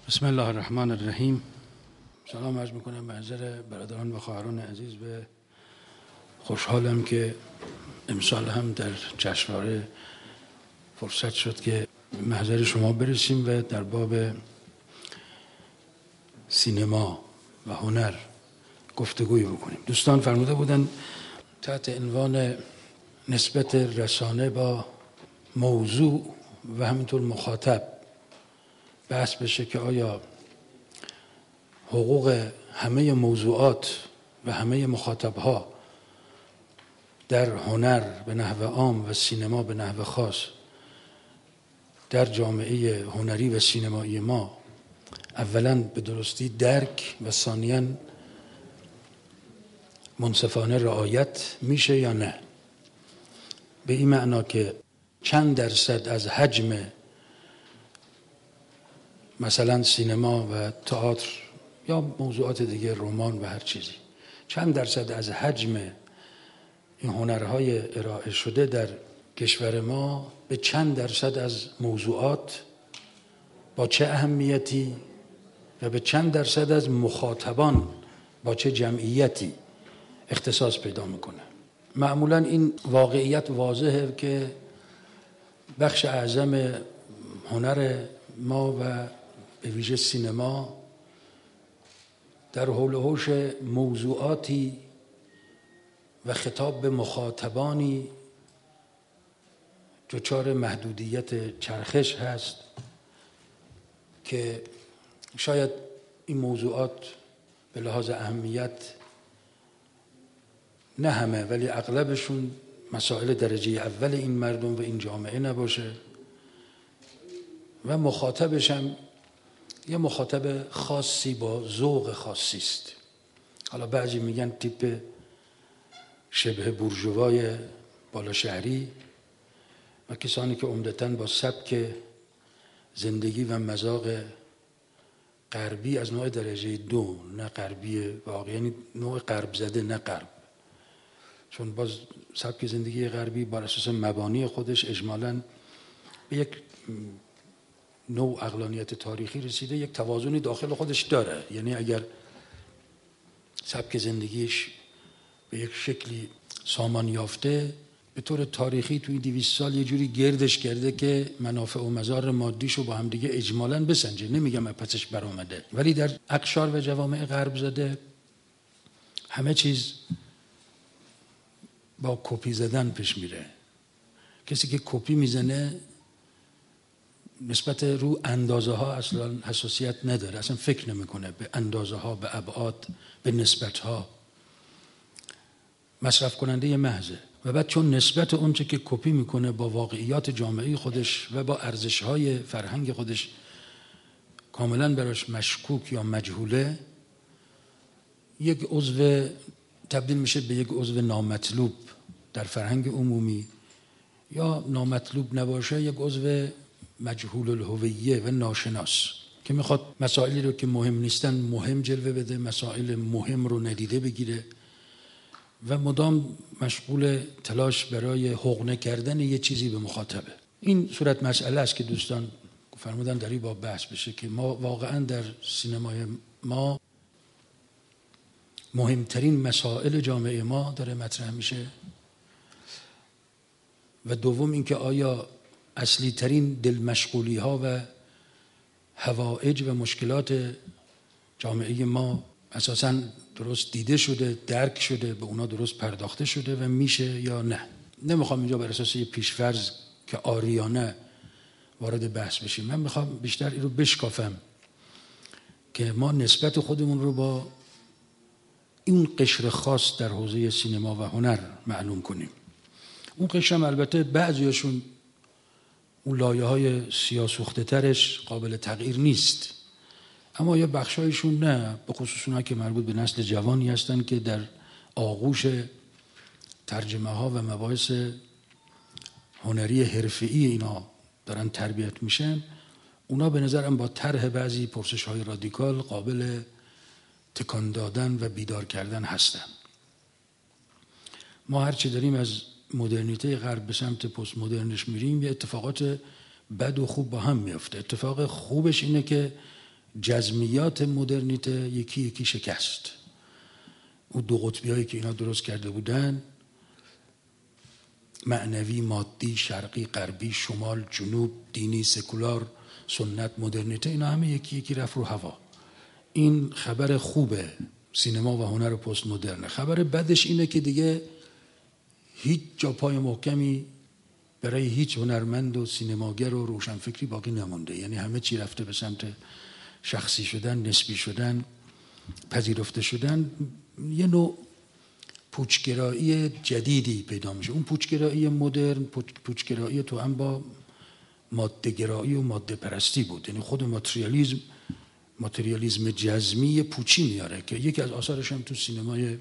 بسم الله الرحمن الرحیم. سلام عرض میکنم به حضر برادران و خواهران عزیز. به خوشحالم که امسال هم در جشنواره فرصت شد که به محضر شما برسیم و در باب سینما و هنر گفتگوی بکنیم. دوستان فرموده بودن تحت عنوان نسبت رسانه با موضوع و همینطور مخاطب بحث بشه که آیا حقوق همه موضوعات و همه مخاطبها در هنر به نحو عام و سینما به نحو خاص در جامعه هنری و سینمایی ما اولا به درستی درک و ثانیاً منصفانه رعایت میشه یا نه. به این معنا که چند درصد از حجم مثلا سینما و تئاتر یا موضوعات دیگه، رمان و هر چیزی، چند درصد از حجم این هنرهای ارائه شده در کشور ما به چند درصد از موضوعات با چه اهمیتی و به چند درصد از مخاطبان با چه جمعیتی اختصاص پیدا میکنه. معمولا این واقعیت واضحه که بخش اعظم هنر ما و به ویژه سینما در حول و حوش موضوعاتی و خطاب به مخاطبانی دچار محدودیت چرخش هست که شاید این موضوعات به لحاظ اهمیت نه همه ولی اغلبشون مسائل درجه اول این مردم و این جامعه نباشه و مخاطبش هم یه مخاطب خاصی با ذوق خاصی است. حالا بعضی میگن تیپ شبه بورژوای بالا شهری و کسانی که عمدتاً با سبک زندگی و مذاق غربی از نوع درجه دو، نه غربی واقعی، یعنی نوع غرب زده نه غرب، چون باز سبک زندگی غربی بر اساس مبانی خودش اجمالاً به یک نوع عقلانیت تاریخی رسیده، یک توازنی داخل خودش داره. یعنی اگر سبک زندگیش به یک شکلی سامان یافته، به طور تاریخی توی 200 سال یه جوری گردش کرده که منافع و مضار مادیشو با هم دیگه اجمالاً بسنجه. نمیگم پسش برآمده، ولی در اقشار و جوامع غرب زده همه چیز با کپی زدن پیش میره. کسی که کپی میزنه نسبت رو اندازه ها اصلا حساسیت نداره، اصلا فکر نمیکنه به اندازه ها، به ابعاد، به نسبت ها. مصرف کننده محضه و بعد چون نسبت اون چه که کپی میکنه با واقعیات جامعه خودش و با ارزش های فرهنگ خودش کاملا براش مشکوک یا مجهوله، یک عضو تبدیل میشه به یک عضو نامطلوب در فرهنگ عمومی، یا نامطلوب نباشه یک عضو مجهول الهویه و ناشناس که میخواد مسائلی رو که مهم نیستن مهم جلوه بده، مسائل مهم رو ندیده بگیره و مدام مشغول تلاش برای حقنه کردن یه چیزی به مخاطبه. این صورت مسئله است که دوستان فرمودن در این باب بحث بشه که ما واقعا در سینمای ما مهمترین مسائل جامعه ما داره مطرح میشه و دوم اینکه آیا اصلی ترین دل مشغولی ها و حوائج و مشکلات جامعه ما اساساً درست دیده شده، درک شده، به اونا درست پرداخته شده و میشه یا نه. نمیخوام اینجا بر اساس یه پیشفرض که عاریانه وارد بحث بشیم. من میخوام بیشتر این رو بشکافم که ما نسبت خودمون رو با این قشر خاص در حوزه سینما و هنر معلوم کنیم. اون قشر هم البته بعضیاشون اون لایه های سیاه‌سوخته ترش قابل تغییر نیست، اما یه بخشایشون نه، به خصوص اونها که مربوط به نسل جوانی هستن که در آغوش ترجمه ها و مباحث هنری حرفه‌ای اینا دارن تربیت میشن. اونا به نظرم با طرح بعضی پرسش های رادیکال قابل تکان دادن و بیدار کردن هستن. ما هرچی داریم از مدرنیته غرب به سمت پست مدرنش میریم، یه اتفاقات بد و خوب با هم میفته. اتفاق خوبش اینه که جزمیات مدرنیته یکی یکی شکست. اون دو قطبی هایی که اینا درست کرده بودن، معنوی، مادی، شرقی، غربی، شمال، جنوب، دینی، سکولار، سنت، مدرنیته، اینا همه یکی یکی رفت رو هوا. این خبر خوبه سینما و هنر پست مدرن. خبر بدش اینه که دیگه هیچ جا پای محکمی برای هیچ هنرمند و سینماگر و روشنفکری باقی نمونده. یعنی همه چی رفته به سمت شخصی شدن، نسبی شدن، پذیرفته شدن. یه نوع پوچگرایی جدیدی پیدا میشه. اون پوچگرایی مدرن، پوچگرایی تو هم با ماده گرایی و ماده پرستی بود. یعنی خود ماتریالیسم جزمی پوچی میاره که یکی از آثارش هم تو سینمای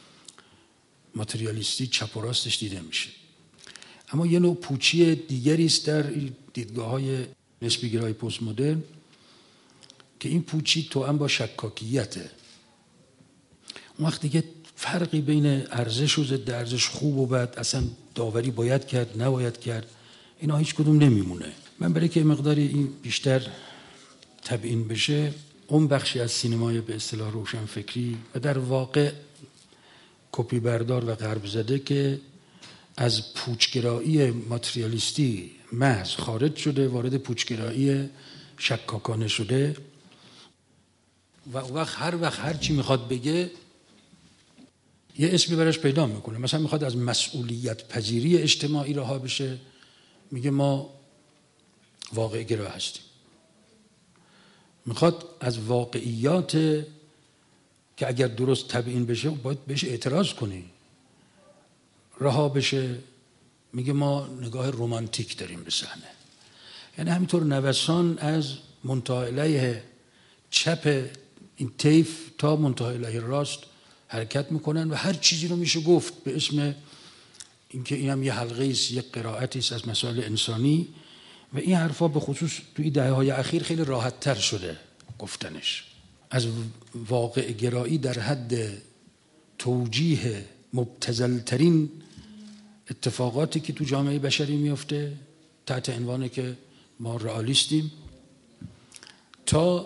ماتریالیستی چپ و راستش دیده میشه. اما یه نوع پوچی دیگری است در دیدگاه‌های نسبی گرای پست مدرن که این پوچی تو هم با شکاکیته. اون وقت دیگه فرقی بین ارزش و ضد ارزش، خوب و بد، اصلا داوری باید کرد نباید کرد، اینا هیچ کدوم نمیمونه. من برای که مقداری این بیشتر تبیین بشه، اون بخشی از سینمای به اصطلاح روشنفکری و در واقع کپی بردار و غرب زده که از پوچگرایی ماتریالیستی محض خارج شده، وارد پوچگرایی شکاکانه شده و هر وقت هر چی میخواد بگه یه اسمی براش پیدا میکنه. مثلا میخواد از مسئولیت پذیری اجتماعی رها بشه، میگه ما واقع گرا هستیم. میخواد از واقعیات که اگر درست تبیین بشه باید بهش اعتراض کنی، رها بشه، میگه ما نگاه رمانتیک داریم به صحنه. یعنی همینطور نوسان از منتهی علیه چپ این طیف تا منتهی علیه راست حرکت میکنن و هر چیزی رو میشه گفت به اسم اینکه اینم یه حلقه است، یک قرائتی است از مسائل انسانی. و این حرفا به خصوص توی دهه‌های اخیر خیلی راحت تر شده گفتنش. از واقع گرایی در حد توجیه مبتذل‌ترین اتفاقاتی که تو جامعه بشری میفته تحت عنوانی که ما رئالیستیم، تا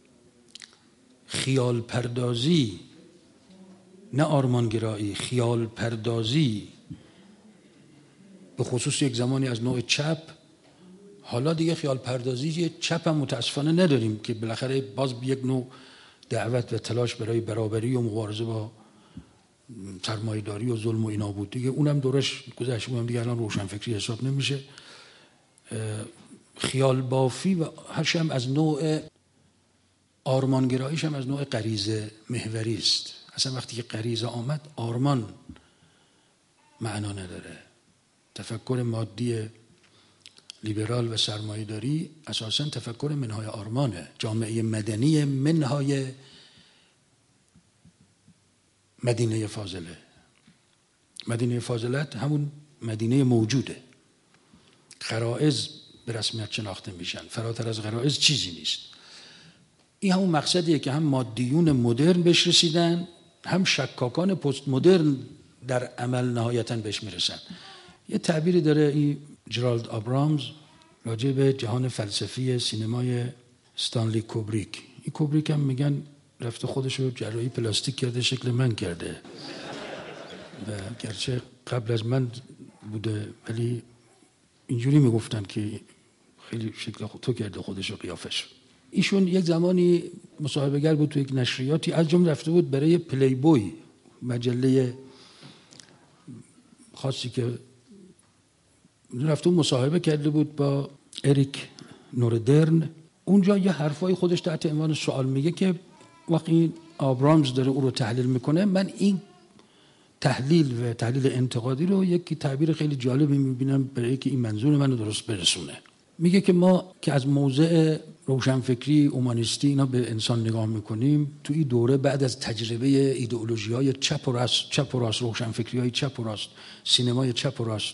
خیال پردازی، نه آرمانگرایی، خیال پردازی به خصوص یک زمانی از نوع چپ. حالا دیگه خیال پردازی چپ هم متاسفانه نداریم که بالاخره باز یک نوع دعوت و تلاش برای برابری و مبارزه با سرمایه‌داری و ظلم و اینا بود دیگه. اونم دورش گذشت، اونم دیگه الان روشنفکری حساب نمیشه. خیال بافی و هرش هم از نوع آرمانگراییش هم از نوع غریزه محوری است. اصلا وقتی که غریزه آمد آرمان معنا نداره. تفکر مادی لیبرال و سرمایه‌داری اساساً تفکر منهای آرمانه. جامعه مدنی منهای مدینه فاضله. مدینه فاضلت همون مدینه موجوده. غرایز به رسمیت شناخته میشن، فراتر از غرایز چیزی نیست. این همون مقصدیه که هم مادیون مدرن بهش رسیدن، هم شکاکان پست مدرن در عمل نهایتاً بهش میرسن. یه تعبیری داره این جرالد آبرامز راجع به جهان فلسفی سینمای استانلی کوبریک. این کوبریک هم میگن رفته خودشو جراحی پلاستیک کرده، شکل من کرده و گرچه قبل از من بوده ولی اینجوری میگفتن که خیلی شکل تو کرده خودشو قیافش. ایشون یک زمانی مصاحبه‌گر بود تو یک نشریاتی، از جمله رفته بود برای پلی بوی، مجله خاصی که رفته مصاحبه کرده بود با اریک نوردرن. اونجا یه حرفای خودش تحت عنوان سوال میگه که وقتی آبرامز داره او رو تحلیل میکنه، من این تحلیل و تحلیل انتقادی رو یک تعبیر خیلی جالبی میبینم برای که این منظور منو درست برسونه. میگه که ما که از موضع روشنفکری، اومانیستی اینا به انسان نگاه میکنیم، تو این دوره بعد از تجربه ایدئولوژی‌های چپ و راست، روشنفکری‌های چپ و راست، سینمای چپ و راست،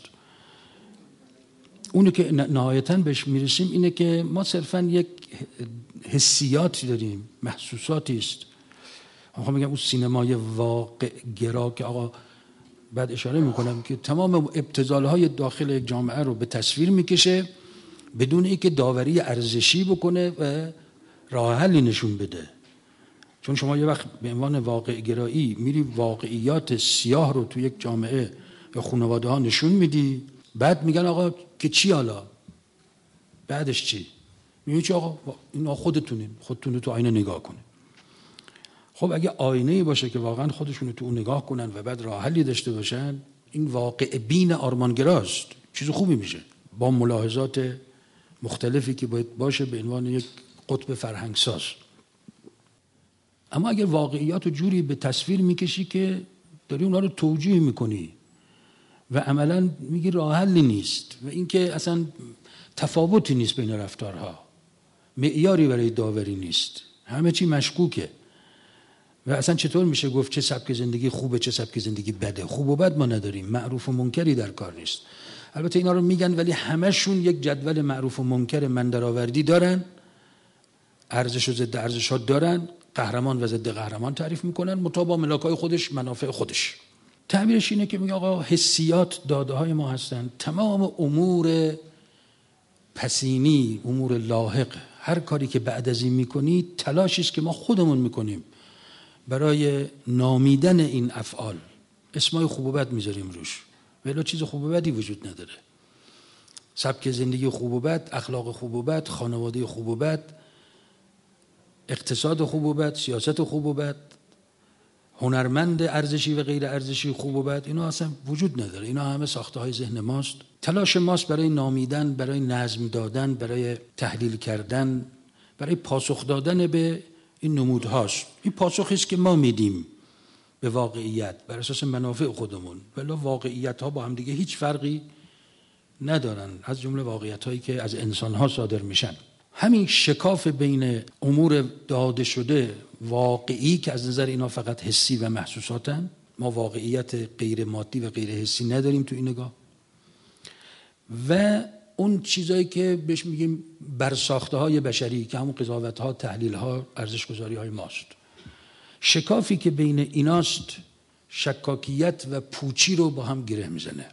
اونی که نهایتاً بهش میرسیم اینه که ما صرفاً یک حسیاتی داریم، محسوساتی است. آقا میگم اون سینمای واقع گرا که آقا بعد اشاره میکنم که تمام ابتذال‌های داخل یک جامعه رو به تصویر میکشه بدون اینکه داوری ارزشی بکنه و راه حلی نشون بده. چون شما یه وقت به عنوان واقع گرایی میری واقعیات سیاه رو تو یک جامعه یا خانواده ها نشون میدی، بعد میگن آقا که چی حالا؟ بعدش چی؟ میگه چی آقا؟ اینا خودتون تو آینه نگاه کنید. خب اگه آینه‌ای باشه که واقعا خودشونو تو اون نگاه کنن و بعد راه حلی داشته باشن، این واقع بین آرمانگراست، چیز خوبی میشه با ملاحظات مختلفی که باید باشه به عنوان یک قطب فرهنگساز. اما اگر واقعیات رو جوری به تصویر میکشی که داری اونها رو توجیه میکنی و عملا میگی راه حلی نیست و اینکه اصلا تفاوتی نیست بین رفتارها، معیاری برای داوری نیست، همه چی مشکوکه و اصلا چطور میشه گفت چه سبک زندگی خوبه چه سبک زندگی بده؟ خوب و بد ما نداریم، معروف و منکری در کار نیست. البته اینا رو میگن ولی همشون یک جدول معروف و منکر من درآوردی دارن، ارزش و ضد ارزش ها دارن، قهرمان و ضد قهرمان تعریف میکنن مطابق ملاکای خودش، منافع خودش. تعبیرش اینه که میگه آقا حسیات داده های ما هستن، تمام امور پسینی، امور لاحق، هر کاری که بعد از این میکنی تلاشی است که ما خودمون میکنیم برای نامیدن این افعال. اسمای خوب و بد میذاریم روش، ولی چیز خوب و بدی وجود نداره. سبک زندگی خوب و بد، اخلاق خوب و بد، خانواده خوب و بد، اقتصاد خوب و بد، سیاست خوب و بد، هنرمند ارزشی و غیر ارزشی خوب و بد، اینا اصلا وجود نداره. اینا همه ساخته های ذهن ماست، تلاش ماست برای نامیدن، برای نظم دادن، برای تحلیل کردن، برای پاسخ دادن به این نمودهاست. این پاسخی است که ما میدیم به واقعیت بر اساس منافع خودمون، ولی واقعیت ها با هم دیگه هیچ فرقی ندارن، از جمله واقعیت هایی که از انسان ها صادر میشن. همین شکاف بین امور داده شده واقعی که از نظر اینا فقط حسی و محسوساتن، ما واقعیت غیر مادی و غیر حسی نداریم تو این نگاه، و اون چیزایی که بهش میگیم برساخته های بشری که همون قضاوت ها، تحلیل ها، ارزش گذاری های ماست. شکافی که بین ایناست شکاکیت و پوچی رو با هم گره میزنه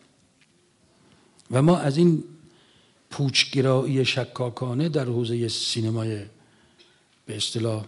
و ما از این پوچگرایی شکاکانه در حوزه سینمای به اصطلاح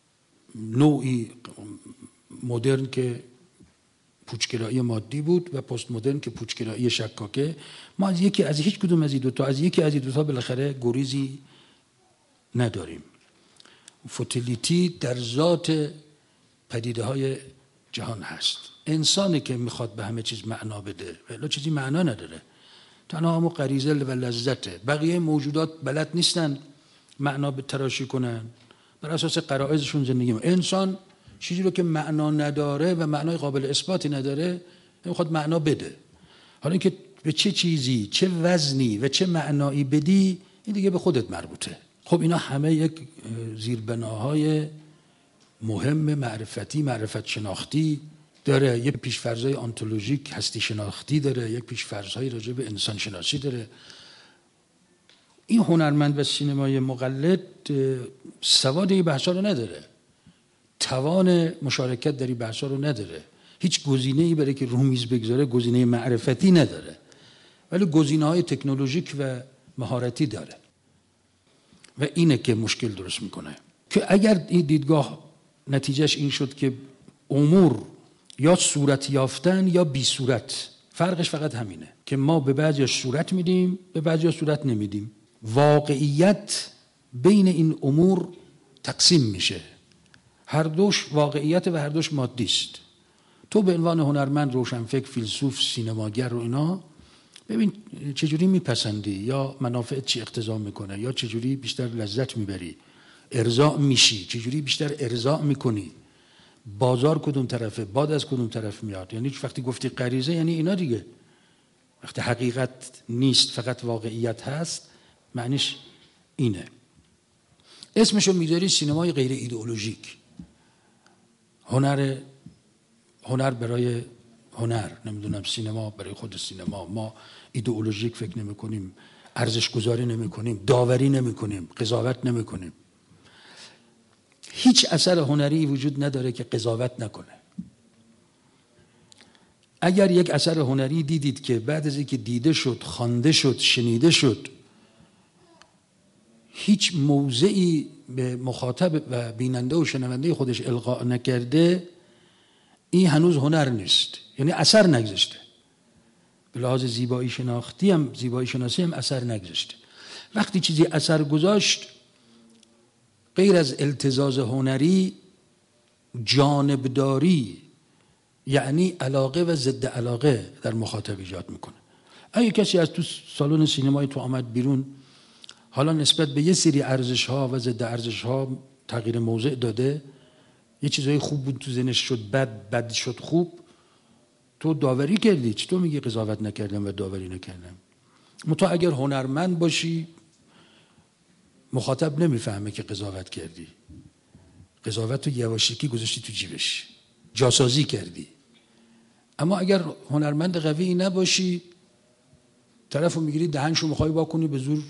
نوعی مدرن که پوچگرایی مادی بود و پست مدرن که پوچگرایی شکاکه، ما از هیچ کدوم از این دوتا، از یکی از این دوتا بالاخره گریزی نداریم. فوتیلیتی در ذات پدیده های جهان هست. انسانی که میخواد به همه چیز معنا بده، ولی چیزی معنا نداره، تنها همون غریزه و لذته. بقیه موجودات بلد نیستن معنا به تراشی کنن، بر اساس غرایزشون زندگی میکنن. انسان چیزی رو که معنا نداره و معنای قابل اثباتی نداره میخواد معنا بده. حالا اینکه به چه چیزی، چه وزنی و چه معنایی بدی، این دیگه به خودت مربوطه. خب اینا همه یک زیربناهای مهم معرفتی، معرفت شناختی داره، یک پیش‌فرض‌های آنتولوژیک هستی شناختی داره، یک پیش‌فرض‌های راجع به انسان شناسی داره. این هنرمند و سینمای مقلد سواد این بحثا رو نداره، توان مشارکت در این بحثا رو نداره، هیچ گزینه‌ای برای که رو میز بگذاره گزینه معرفتی نداره، ولی گزینه‌های تکنولوژیک و مهارتی داره و اینه که مشکل درست میکنه. که اگر این دیدگاه نتیجهش این شد که امور یا صورت یافتن یا بی صورت، فرقش فقط همینه که ما به بعضی صورت میدیم، به بعضی صورت نمیدیم. واقعیت بین این امور تقسیم میشه، هر دوش واقعیت و هر دوش مادی است. تو به عنوان هنرمند، روشنفکر، فیلسوف، سینماگر و اینا، ببین چجوری میپسندی یا منافعت چی اقتضا میکنه یا چجوری بیشتر لذت میبری، ارضاء میشی، چجوری بیشتر ارضاء میکنی، بازار کدوم طرفه، باد از کدوم طرف میاد. یعنی وقتی گفتی غریزه یعنی اینا دیگه. وقتی حقیقت نیست فقط واقعیت هست، معنیش اینه. اسمشو میذاری سینمای غیر ایدئولوژیک، هنر برای هنر، نمیدونم سینما برای خود سینما. ما ایدئولوژیک فکر نمی کنیم، ارزش گذاری نمی کنیم، داوری نمی کنیم، قضاوت نمی کنیم. هیچ اثر هنری وجود نداره که قضاوت نکنه. اگر یک اثر هنری دیدید که بعد از اینکه دیده شد، خوانده شد، شنیده شد، هیچ موضعی به مخاطب و بیننده و شنونده خودش القا نکرده، این هنوز هنر نیست، یعنی اثر نگذاشته. به لحاظ زیبایی شناختی هم، زیبایی شناسی هم اثر نگذاشته. وقتی چیزی اثر گذاشت، غیر از التزاز هنری، جانبداری یعنی علاقه و ضد علاقه در مخاطب ایجاد میکنه. اگه کسی از تو سالن سینمای تو آمد بیرون، حالا نسبت به یه سری ارزش ها و ضد ارزش ها تغییر موضع داده، یه چیزای خوب بود تو ذهنش شد بد شد خوب، تو داوری کردی، چطور میگی قضاوت نکردم و داوری نکردم؟ متا اگر هنرمند باشی، مخاطب نمیفهمه که قضاوت کردی، قضاوت تو یواشکی گذاشتی تو جیبش، جاسازی کردی. اما اگر هنرمند قوی نباشی، طرفو میگیری دهنشو میخوای واکنی، به زور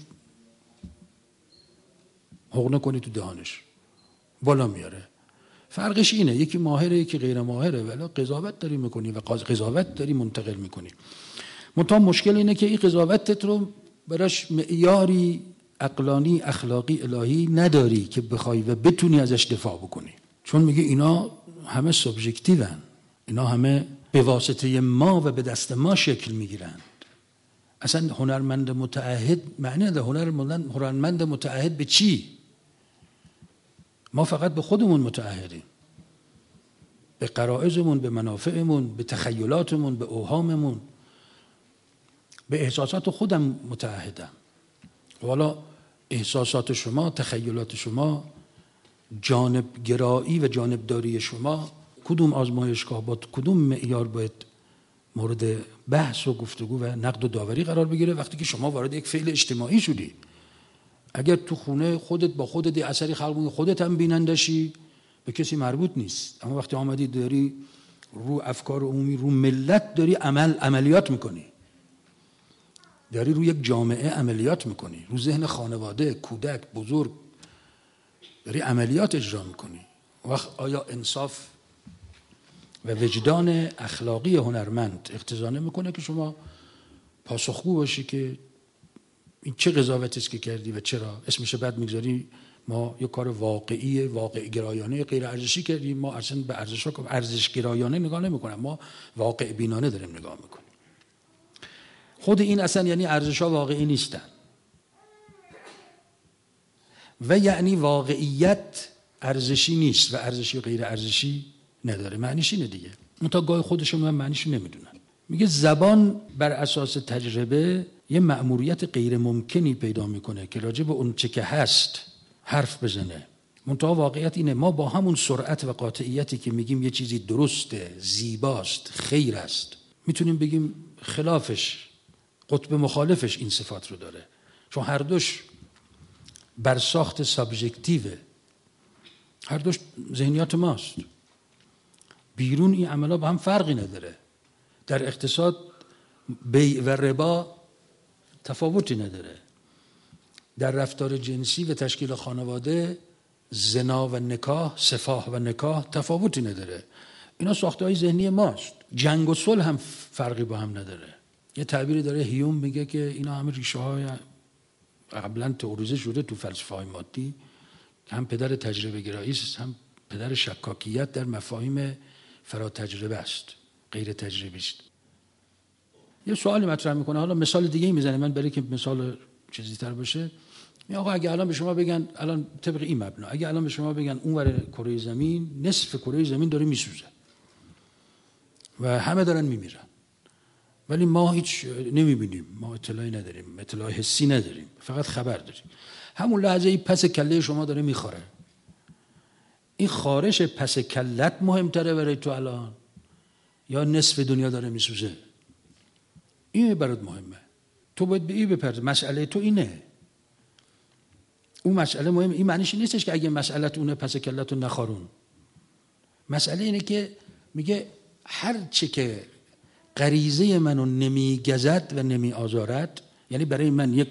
حقنه کنی تو دهانش، بالا میاره. فرقش اینه، یکی ماهره یکی غیر ماهره، ولی قضاوت داری میکنی و قضاوت داری منتقل میکنی. منتها مشکل اینه که این قضاوتت رو براش معیاری عقلانی اخلاقی الهی نداری که بخوای و بتونی ازش دفاع بکنی، چون میگه اینا همه سابژکتیون، اینا همه به واسطه ما و به دست ما شکل میگیرند. اصلا هنرمند متعهد معنی نداره. هنرمند متعهد به چی؟ ما فقط به خودمون متعهدیم، به غرایزمون، به منافعمون، به تخیلاتمون، به اوهاممون، به احساسات خودم متعهدم. حالا احساسات شما، تخیلات شما، جانبگرایی و جانبداری شما، کدوم آزمایشگاه با کدوم معیار باید مورد بحث و گفتگو و نقد و داوری قرار بگیره؟ وقتی که شما وارد یک فعل اجتماعی شدی. اگر تو خونه خودت با خودت یه اثری خلق کنی، خودت هم بینندشی، به کسی مربوط نیست. اما وقتی آمدی داری رو افکار عمومی، رو ملت داری عملیات میکنی، داری روی یک جامعه عملیات میکنی، رو ذهن خانواده، کودک، بزرگ داری عملیات اجرا میکنی. وقت آیا انصاف و وجدان اخلاقی هنرمند اقتضا میکنه که شما پاسخگو باشی که این چه قضاوتی است که کردی و چرا اسمش بعد میگذاری ما یک کار واقعی، واقع گرایانه، غیر ارزشی کردیم؟ ما اصلا به ارزش گرایانه نگاه نمیکنیم، ما واقع بینانه داریم نگاه میکنیم. خود این اصلا یعنی ارزش‌ها واقعی نیستن و یعنی واقعیت ارزشی نیست و ارزشی و غیر ارزشی نداره. معنیش اینه دیگه. منتها گاهی خودشون من معنیش نمیدونن. میگه زبان بر اساس تجربه یه مأموریت غیر ممکنی پیدا میکنه که راجع به اون چه که هست حرف بزنه. منتها واقعیت اینه، ما با همون سرعت و قاطعیتی که میگیم یه چیزی درسته، زیباست، خیر است، میتونیم بگیم خلافش، قطب مخالفش این صفات رو داره، چون هر دوش بر ساخت سابژکتیوه، هر دوش ذهنیات ماست. بیرون این عملا با هم فرقی نداره. در اقتصاد بیع و ربا تفاوتی نداره. در رفتار جنسی و تشکیل خانواده زنا و نکاح، سفاح و نکاح تفاوتی نداره. اینا ساخته‌های ذهنی ماست. جنگ و صلح هم فرقی با هم نداره. یه تعبیری داره هیوم، میگه که اینا همه ریشه های قبلا تئوریزه شده تو فلسفه های مادی، هم پدر تجربه گرایی است، هم پدر شکاکیت در مفاهیم فرا تجربه است، غیر تجربی است. یه سوالی مطرح میکنه، حالا مثال دیگه میزنه من برای که مثال چیزی تر باشه. آقا اگه الان به شما بگن، الان طبق این مبنا، اگه الان به شما بگن اونور کره زمین نصف کره زمین داره میسوزه و همه دارن میمیرن، ولی ما هیچ نمیبینیم، ما اطلاعی نداریم، اطلاع حسی نداریم، فقط خبر داریم. همون لحظه پس کله شما داره میخوره. این خارش پس کلت مهمتره برای تو الان یا نصف دنیا داره میسوزه؟ این برات مهمه. تو باید به این بپرد. مسئله تو اینه. اون مسئله مهم. این معنیش نیستش که اگه مسئلت اونه پس کلت رو نخارون. مسئله اینه که میگه هر چه که غریزه منو نمیگزد و نمی آزارد، یعنی برای من یک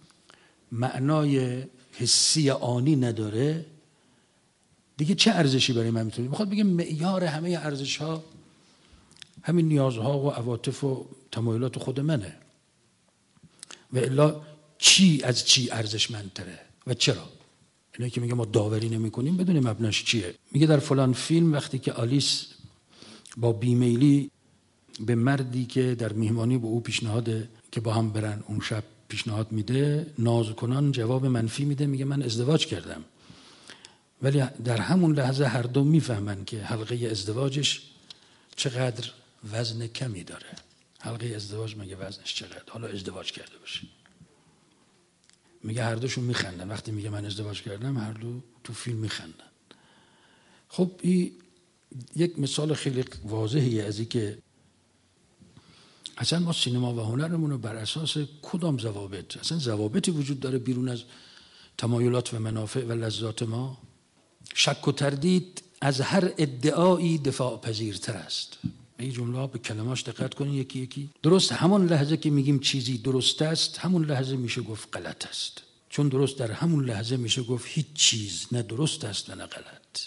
معنای حسی آنی نداره، دیگه چه ارزشی برای من میتونه؟ میخواد بگه معیار همه ارزش ها همین نیازها و عواطف و تمایلات خود منه، و الا چی از چی ارزشمندتره؟ و چرا؟ اینه که میگه ما داوری نمی‌کنیم بدون مبناش چیه. میگه در فلان فیلم وقتی که آلیس با بیمیلی به مردی که در میهمانی به او پیشنهاد که با هم برن اون شب پیشنهاد میده، نازکنان جواب منفی میده، میگه من ازدواج کردم. ولی در همون لحظه هر دو میفهمن که حلقه ازدواجش چقدر وزن کمی داره. حلقه ازدواج مگه وزنش چقدر؟ حالا ازدواج کرده باشه. میگه هر دوشون میخندن وقتی میگه من ازدواج کردم، هر دو تو فیلم میخندن. خب این یک مثال خیلی واضحیه از این که اصلا ما سینما و هنرمون رو بر اساس کدام ضوابط، اصلا ضوابطی وجود داره بیرون از تمایلات و منافع و لذات ما؟ شک و تردید از هر ادعایی دفاع پذیرتر است. به این جمله ها به کلماش دقت کنید یکی یکی. درست همون لحظه که میگیم چیزی درست است، همون لحظه میشه گفت غلط است. چون درست در همون لحظه میشه گفت هیچ چیز نه درست است و نه غلط.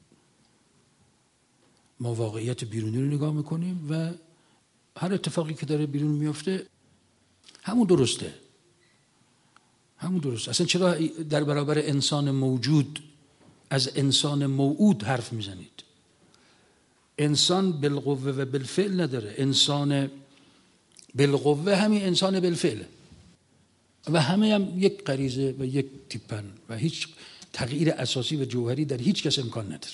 ما واقعیت بیرونی رو نگاه میکنیم و هر اتفاقی که داره بیرون میفته همون درسته. همون درست. اصلا چرا در برابر انسان موجود از انسان موعود حرف میزنید؟ انسان بالقوه و بالفعل نداره. انسان بالقوه همین انسان بالفعل و همه هم یک غریزه و یک تیپن و هیچ تغییر اساسی و جوهری در هیچ کس امکان نداره.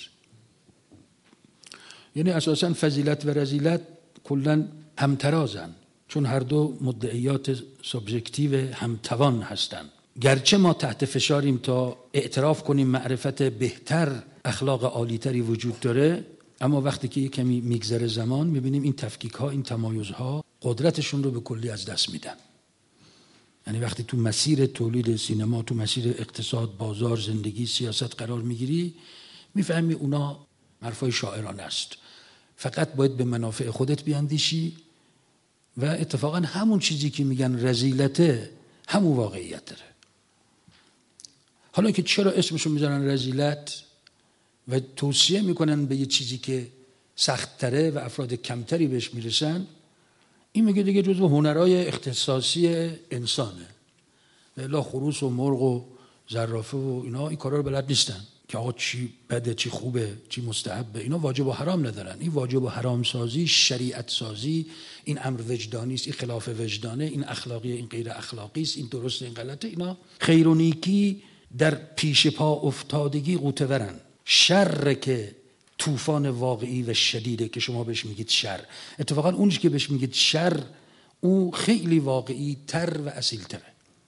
یعنی اساساً فضیلت و رذیلت کلاً همترازن، چون هر دو مدعیات سابژکتیو همتوان هستند. گرچه ما تحت فشاریم تا اعتراف کنیم معرفت بهتر، اخلاق عالیتری وجود داره، اما وقتی که یک کمی میگذره زمان میبینیم این تفکیک ها، این تمایز ها قدرتشون رو به کلی از دست میدن. یعنی وقتی تو مسیر تولید سینما، تو مسیر اقتصاد، بازار، زندگی، سیاست قرار میگیری، میفهمی اونا حرفای شاعرانه است. فقط باید به منافع خودت بیاندیشی و اتفاقا همون چیزی که میگن رذیلته همون واقعیت داره. حالا که چرا اسمشو میذارن رذیلت و توصیه میکنن به یه چیزی که سخت‌تره و افراد کمتری بهش میرسن، این میگه دیگه جزو هنرهای اختصاصی انسانه. الا خروس و مرغ و زرافه و اینا این کارا رو بلد نیستن که آقا چی بده، چی خوبه، چی مستحبه. اینا واجب و حرام ندارن. این واجب و حرام سازی، شریعت سازی، این امر وجدانی است، این خلاف وجدانه، این اخلاقی، این غیر اخلاقی است، این درست، این غلطه. اینا خیر و نیکی در پیش پا افتادگی غوطه‌ورن. شر که طوفان واقعی و شدیده که شما بهش میگید شر، اتفاقا اونش که بهش میگید شر او خیلی واقعی تر و اصیل تره.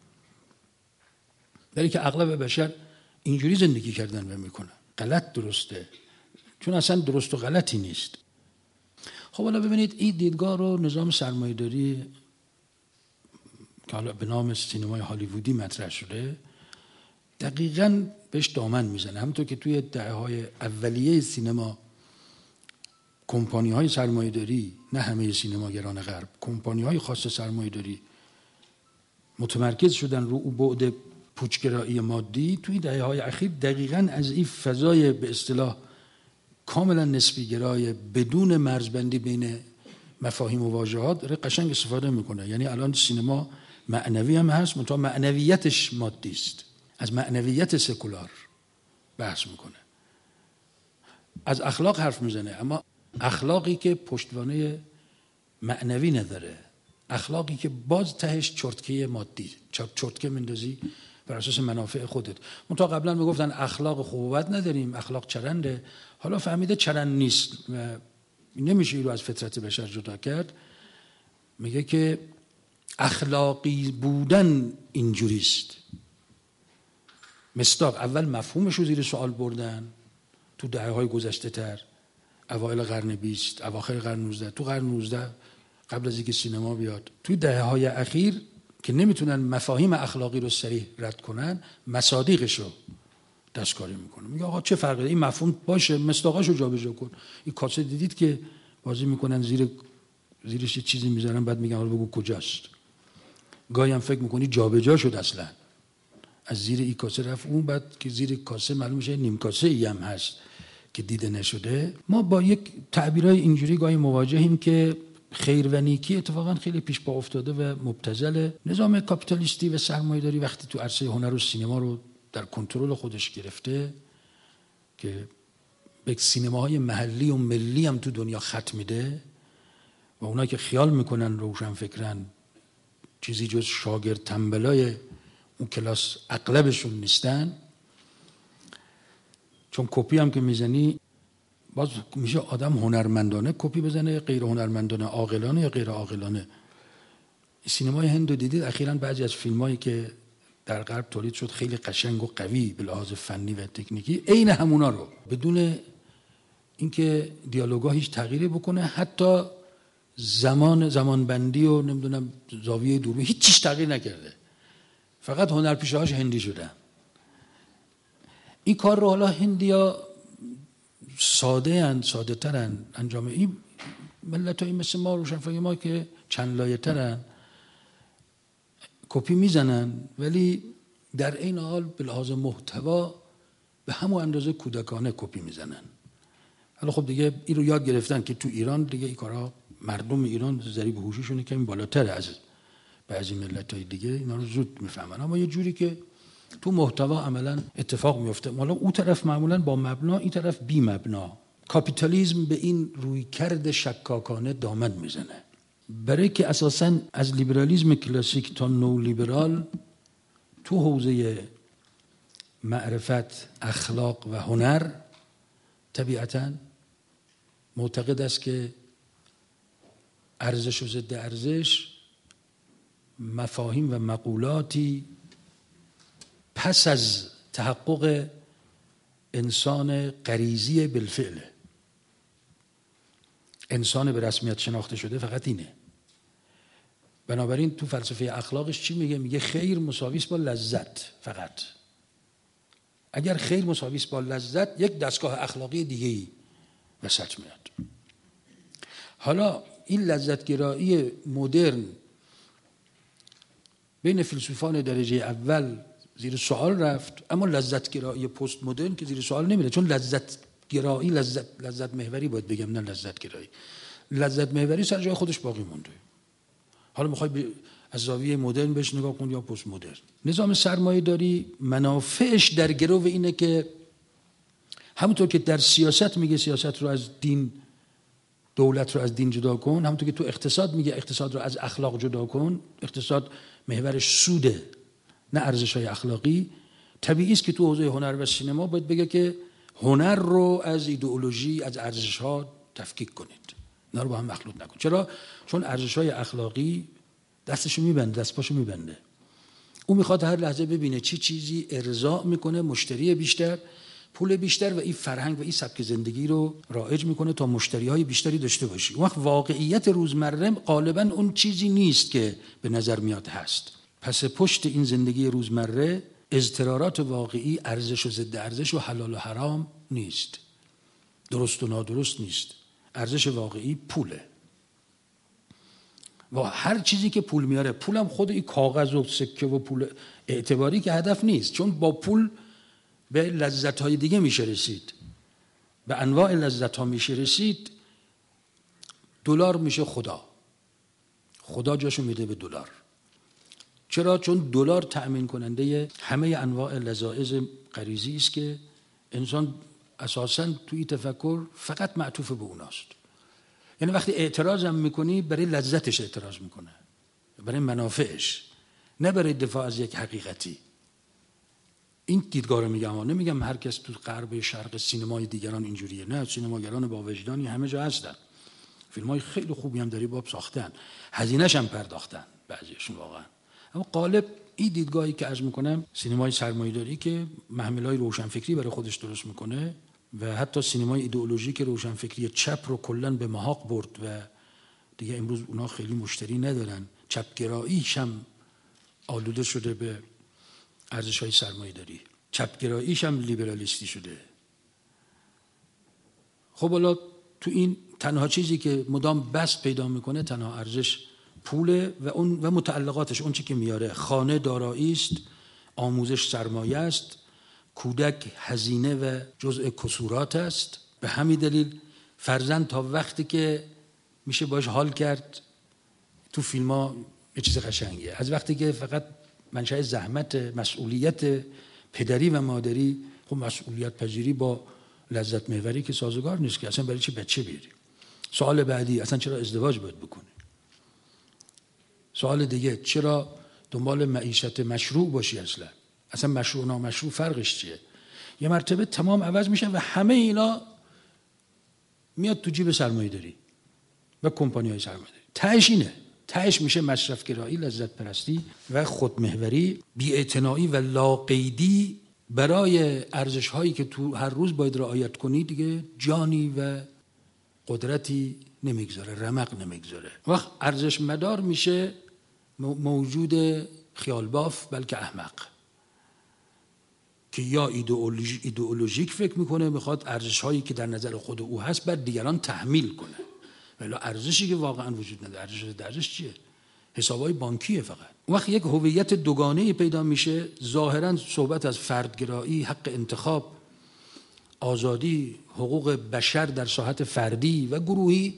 برای که اغلب بشر اینجوری زندگی کردن و میکنن. غلط درسته، چون اصلا درست و غلطی نیست. خب حالا ببینید این دیدگاه رو نظام سرمایه‌داری که حالا به نام سینمای هالیوودی مطرح شده دقیقاً بهش دامن میزنه. همونطور که توی دهه‌های اولیه سینما کمپانی‌های سرمایه‌داری، نه همه سینماگران غرب، کمپانی‌های خاص سرمایه‌داری متمرکز شدن رو بعد پوچگرایی مادی، توی دهه‌های اخیر دقیقاً از این فضای به اصطلاح کاملا نسبی گرای بدون مرزبندی بین مفاهیم و واژه‌ها داره قشنگ استفاده میکنه. یعنی الان سینما معنوی هم هست، منتها معنویتش مادی است. از معنویت سکولار بحث میکنه، از اخلاق حرف میزنه، اما اخلاقی که پشتوانه معنوی نداره، اخلاقی که باز تهش چرتکه مادی، چرتکه مندازی بر اساس منافع خودت. منتها قبلا میگفتن اخلاق خوب و بد نداریم، اخلاق چرنده. حالا فهمیده چرند نیست و نمیشه این رو از فطرت بشر جدا کرد. میگه که اخلاقی بودن اینجوریست. مصداق اول مفهومش رو زیر سوال بردن تو دهه‌های گذشته تر، اوایل قرن 20، اواخر قرن 19، تو قرن 19 قبل از اینکه سینما بیاد. توی دهه‌های اخیر که نمیتونن مفاهیم اخلاقی رو صریح رد کنن، مصادیقش رو دستکاری میکنه. میگه آقا چه فرقی داره، این مفهوم باشه، مصداقاشو جابجا کن. این کاسه دیدید که بازی میکنن زیرش چیزی میذارن بعد میگن حالا بگو کجاست. گاهی هم فکر میکنی جابجا شد، اصلا از زیر این کاسه رفت اون، بعد که زیر کاسه معلوم میشه نیم کاسه ای هم هست که دیده نشده. ما با یک تعبیرای اینجوری گاهی مواجهیم که خیر و نیکی اتفاقا خیلی پیش پا افتاده و مبتذل. نظام کاپیتالیستی و سرمایه‌داری وقتی تو عرصه هنر و سینما رو در کنترل خودش گرفته که به سینماهای محلی و ملی هم تو دنیا خط میده و اونا که خیال میکنن روشن فکرن چیزی جز شاگرد تنبلای اون کلاس اغلبشون نیستن. چون کپی هم که میزنی باز میشه آدم هنرمندانه کپی بزنه، غیر هنرمندانه، عاقلانه یا غیر عاقلانه. سینمای هند رو دیدید اخیراً بعضی از فیلمایی که در غرب تولید شد خیلی قشنگ و قوی به لحاظ فنی و تکنیکی عین همونا رو بدون اینکه دیالوگا هیچ تغییری بکنه، حتی زمان بندی و نمیدونم زاویه دوربین هیچ چیز تغییر نکرده، فقط هنرپیشه‌هاش هندی شدن. این کار رو حالا هندیا ساده ترن انجام. این ملت‌های مثل ما روشنفکر ما که چند لایه ترن کپی میزنن، ولی در این حال به لحاظ محتوا به همون اندازه کودکانه کپی میزنن. حالا خب دیگه این رو یاد گرفتن که تو ایران دیگه این کارا مردم ایران ضریب هوشیشون کمی بالاتره از بعضی ملت‌های دیگه، اینا رو زود میفهمن. اما یه جوری که تو محتوا عملا اتفاق میفته. حالا اون طرف معمولا با مبنا، این طرف بی مبنا. کاپیتالیسم به این رویکرد شکاکانه دامن میزنه، برای که اساساً از لیبرالیسم کلاسیک تا نو لیبرال تو حوزه معرفت، اخلاق و هنر طبیعتاً معتقد است که ارزش و ضد ارزش مفاهیم و مقولاتی پس از تحقق انسان غریزی بالفعل. انسان به رسمیت شناخته شده فقط اینه. بنابراین تو فلسفه اخلاقش چی میگه؟ میگه خیر مساوی است با لذت. فقط اگر خیر مساوی است با لذت، یک دستگاه اخلاقی دیگه‌ای وسط میاد. حالا این لذتگرایی مدرن بین فیلسوفان درجه اول زیر سوال رفت، اما لذتگرایی پست مدرن که زیر سوال نمیره، چون لذتگرایی لذت محوری باید بگم، نه لذتگرایی. لذت محوری سر جای خودش باقی مونده. حالا میخوای از زاویه مدرن بهش نگاه کن یا پست مدرن. نظام سرمایه‌داری منافعش در گرو اینه که همونطور که در سیاست میگه سیاست رو از دین، دولت رو از دین جدا کن، همونطور که تو اقتصاد میگه اقتصاد رو از اخلاق جدا کن، اقتصاد محورش سوده نه ارزش‌های اخلاقی. طبیعی است که تو حوزه هنر و سینما باید بگه که هنر رو از ایدئولوژی، از ارزش‌ها تفکیک کنید، اینا رو با هم مخلوط نکن. چرا؟ چون ارزش‌های اخلاقی دستشو میبنده، دست پاشو میبنده. اون میخواد هر لحظه ببینه چی چیزی ارضاء میکنه مشتری بیشتر، پول بیشتر، و این فرهنگ و این سبک زندگی رو رایج میکنه تا مشتریهای بیشتری داشته باشی. اون وقت واقعیت روزمره غالبا اون چیزی نیست که به نظر میاد هست. پس پشت این زندگی روزمره اضطرارات واقعی، ارزش و ضد ارزش و حلال و حرام نیست، درست و نادرست نیست. ارزش واقعی پوله و هر چیزی که پول میاره. پولم خود این کاغذ و سکه و پول اعتباری که هدف نیست، چون با پول به لذت‌های دیگه میشه رسید، به انواع لذت‌ها میشه رسید. دلار میشه خدا جاشو میده به دلار. چرا؟ چون دلار تأمین کننده همه انواع لذائذ غریزی است که انسان اساساً توی تفکر فقط معطوف به اوناست. یعنی وقتی اعتراض هم میکنی برای لذتش اعتراض میکنه، برای منافعش، نه برای دفاع از یک حقیقتی. این دیدگاه رو میگم، نمیگم هر کس تو غرب شرق سینمای دیگران اینجوریه، نه، سینماگران با وجدانی همه جا هستن، فیلمای خیلی خوبی هم داری باب ساختن، هزینه‌ش هم پرداختن بعضیشون واقعا. اما غالب این دیدگاهی که عرض میکنم، سینمای سرمایه‌داری که محملای روشنفکری برای خودش درست میکنه و حتی سینمای ایدئولوژیک روشنفکری چپ رو کلاً به محاق برد و دیگه امروز اونا خیلی مشتری ندارن. چپگراییش هم آلوده شده به ارزش‌های سرمایه‌داری، چپگراییش هم لیبرالیستی شده. خب حالا تو این تنها چیزی که مدام بس پیدا میکنه، تنها ارزش پوله و متعلقاتش، اون چی که میاره. خانه دارایی است، آموزش سرمایه است، کودک هزینه و جزء کسورات است. به همین دلیل فرزند تا وقتی که میشه باش حال کرد تو فیلم‌ها یه چیز قشنگیه، از وقتی که فقط منشأ زحمت، مسئولیت، پدری و مادری، خب مسئولیت پذیری با لذت محوری که سازگار نیست که. اصلا برای چی بچه بیاری؟ سوال بعدی، اصلا چرا ازدواج باید بکنی؟ سوال دیگه، چرا دنبال معیشت مشروع باشی؟ اصلا مشروع و نامشروع فرقش چیه؟ یه مرتبه تمام عوض میشه و همه اینا میاد تو جیب سرمایه‌داری و کمپانی‌های سرمایه‌داری. تهش اینه، تهش میشه مصرف‌گرایی، لذت پرستی و خودمحوری، بی‌اعتنایی و لاقیدی برای ارزش‌هایی که تو هر روز باید رعایت کنی. دیگه جانی و قدرتی نمیگذاره، رمق نمیگذاره. وقت ارزش مدار میشه موجود خیالباف بلکه احمق که یا ایدئولوژیک فکر میکنه، میخواد ارزش‌هایی که در نظر خود او هست بعد دیگران تحمیل کنه، ولی ارزشی که واقعا وجود نداره. ارزش چیه؟ حسابای بانکیه فقط. وقتی یک هویت دوگانه پیدا میشه، ظاهرا صحبت از فردگرایی، حق انتخاب، آزادی، حقوق بشر در ساحت فردی و گروهی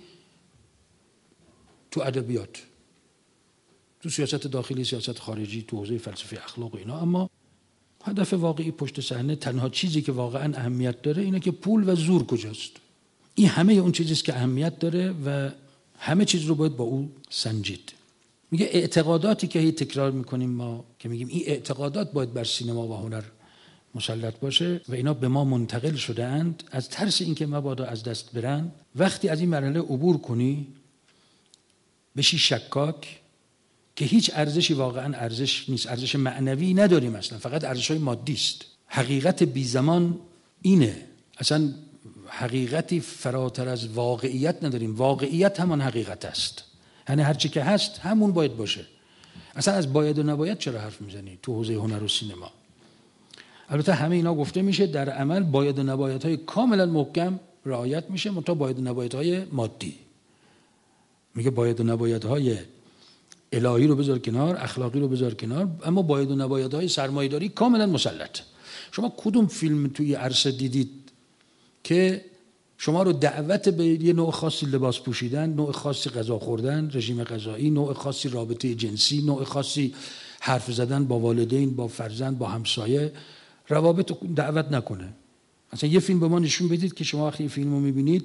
تو ادبیات، تو سیاست داخلی، سیاست خارجی، تو حوزه فلسفه اخلاق و اینا، اما هدف واقعی پشت صحنه، تنها چیزی که واقعا اهمیت داره اینه که پول و زور کجاست. این همه اون چیزیست که اهمیت داره و همه چیز رو باید با او سنجید. میگه اعتقاداتی که هی تکرار میکنیم ما، که میگیم این اعتقادات باید بر سینما و هنر مسلط باشه و اینا به ما منتقل شده اند از ترس اینکه مبادا از دست برن. وقتی از این مرحله عبور کنی بشی شکاک که هیچ ارزشی واقعا ارزش نیست، ارزش معنوی نداریم اصلا، فقط ارزش‌های مادی است. حقیقت بی زمان اینه، اصلا حقیقتی فراتر از واقعیت نداریم. واقعیت همان حقیقت است، یعنی هر چی که هست همون باید باشه. اصلا از باید و نباید چرا حرف میزنی تو حوزه هنر و سینما؟ البته همه اینا گفته میشه، در عمل باید و نبایدهای کاملا محکم رعایت میشه، منتها باید و نبایدهای مادی. میگه باید و نبایدهای الهی رو بذار کنار، اخلاقی رو بذار کنار، اما باید و نبایدهای سرمایه‌داری کاملا مسلط. شما کدوم فیلم توی عرصه دیدید که شما رو دعوت به یه نوع خاصی لباس پوشیدن، نوع خاصی غذا خوردن، رژیم غذایی، نوع خاصی رابطه جنسی، نوع خاصی حرف زدن با والدین، با فرزند، با همسایه، روابط دعوت نکنه؟ مثلا یه فیلم به ما نشون بدید که شما وقتی فیلم رو میبینید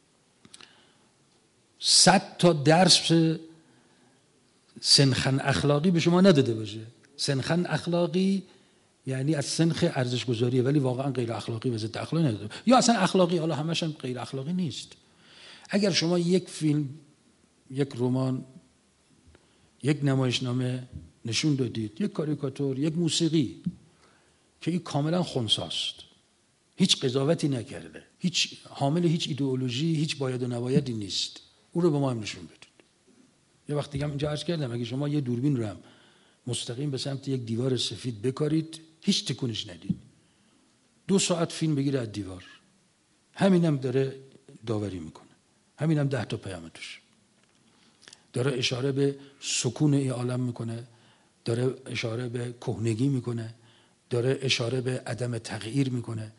100 تا درس سنخن اخلاقی به شما نداده باشه. سنخن اخلاقی یعنی از سنخ ارزش گذاریه، ولی واقعا غیر اخلاقی و ضد اخلاقی نداره، یا اصلا اخلاقی، حالا همش هم غیر اخلاقی نیست. اگر شما یک فیلم، یک رمان، یک نمایشنامه نشون دادید، یک کاریکاتور، یک موسیقی که این کاملا خنثیست، هیچ قضاوتی نکرده، هیچ حامل هیچ ایدئولوژی، هیچ باید و نبایدی نیست، او رو به ما هم نشون بدید. یه وقت دیگه هم اینجا عرض کردم اگه شما یه دوربین رو هم مستقیم به سمت یک دیوار سفید بکارید، هیچ تکونش ندید، 2 ساعت فیلم بگیره از دیوار، همینم داره داوری میکنه، همینم 10 تا پیام توش داره، اشاره به سکون این عالم میکنه، داره اشاره به کهنگی میکنه، داره اشاره به عدم تغییر میکنه،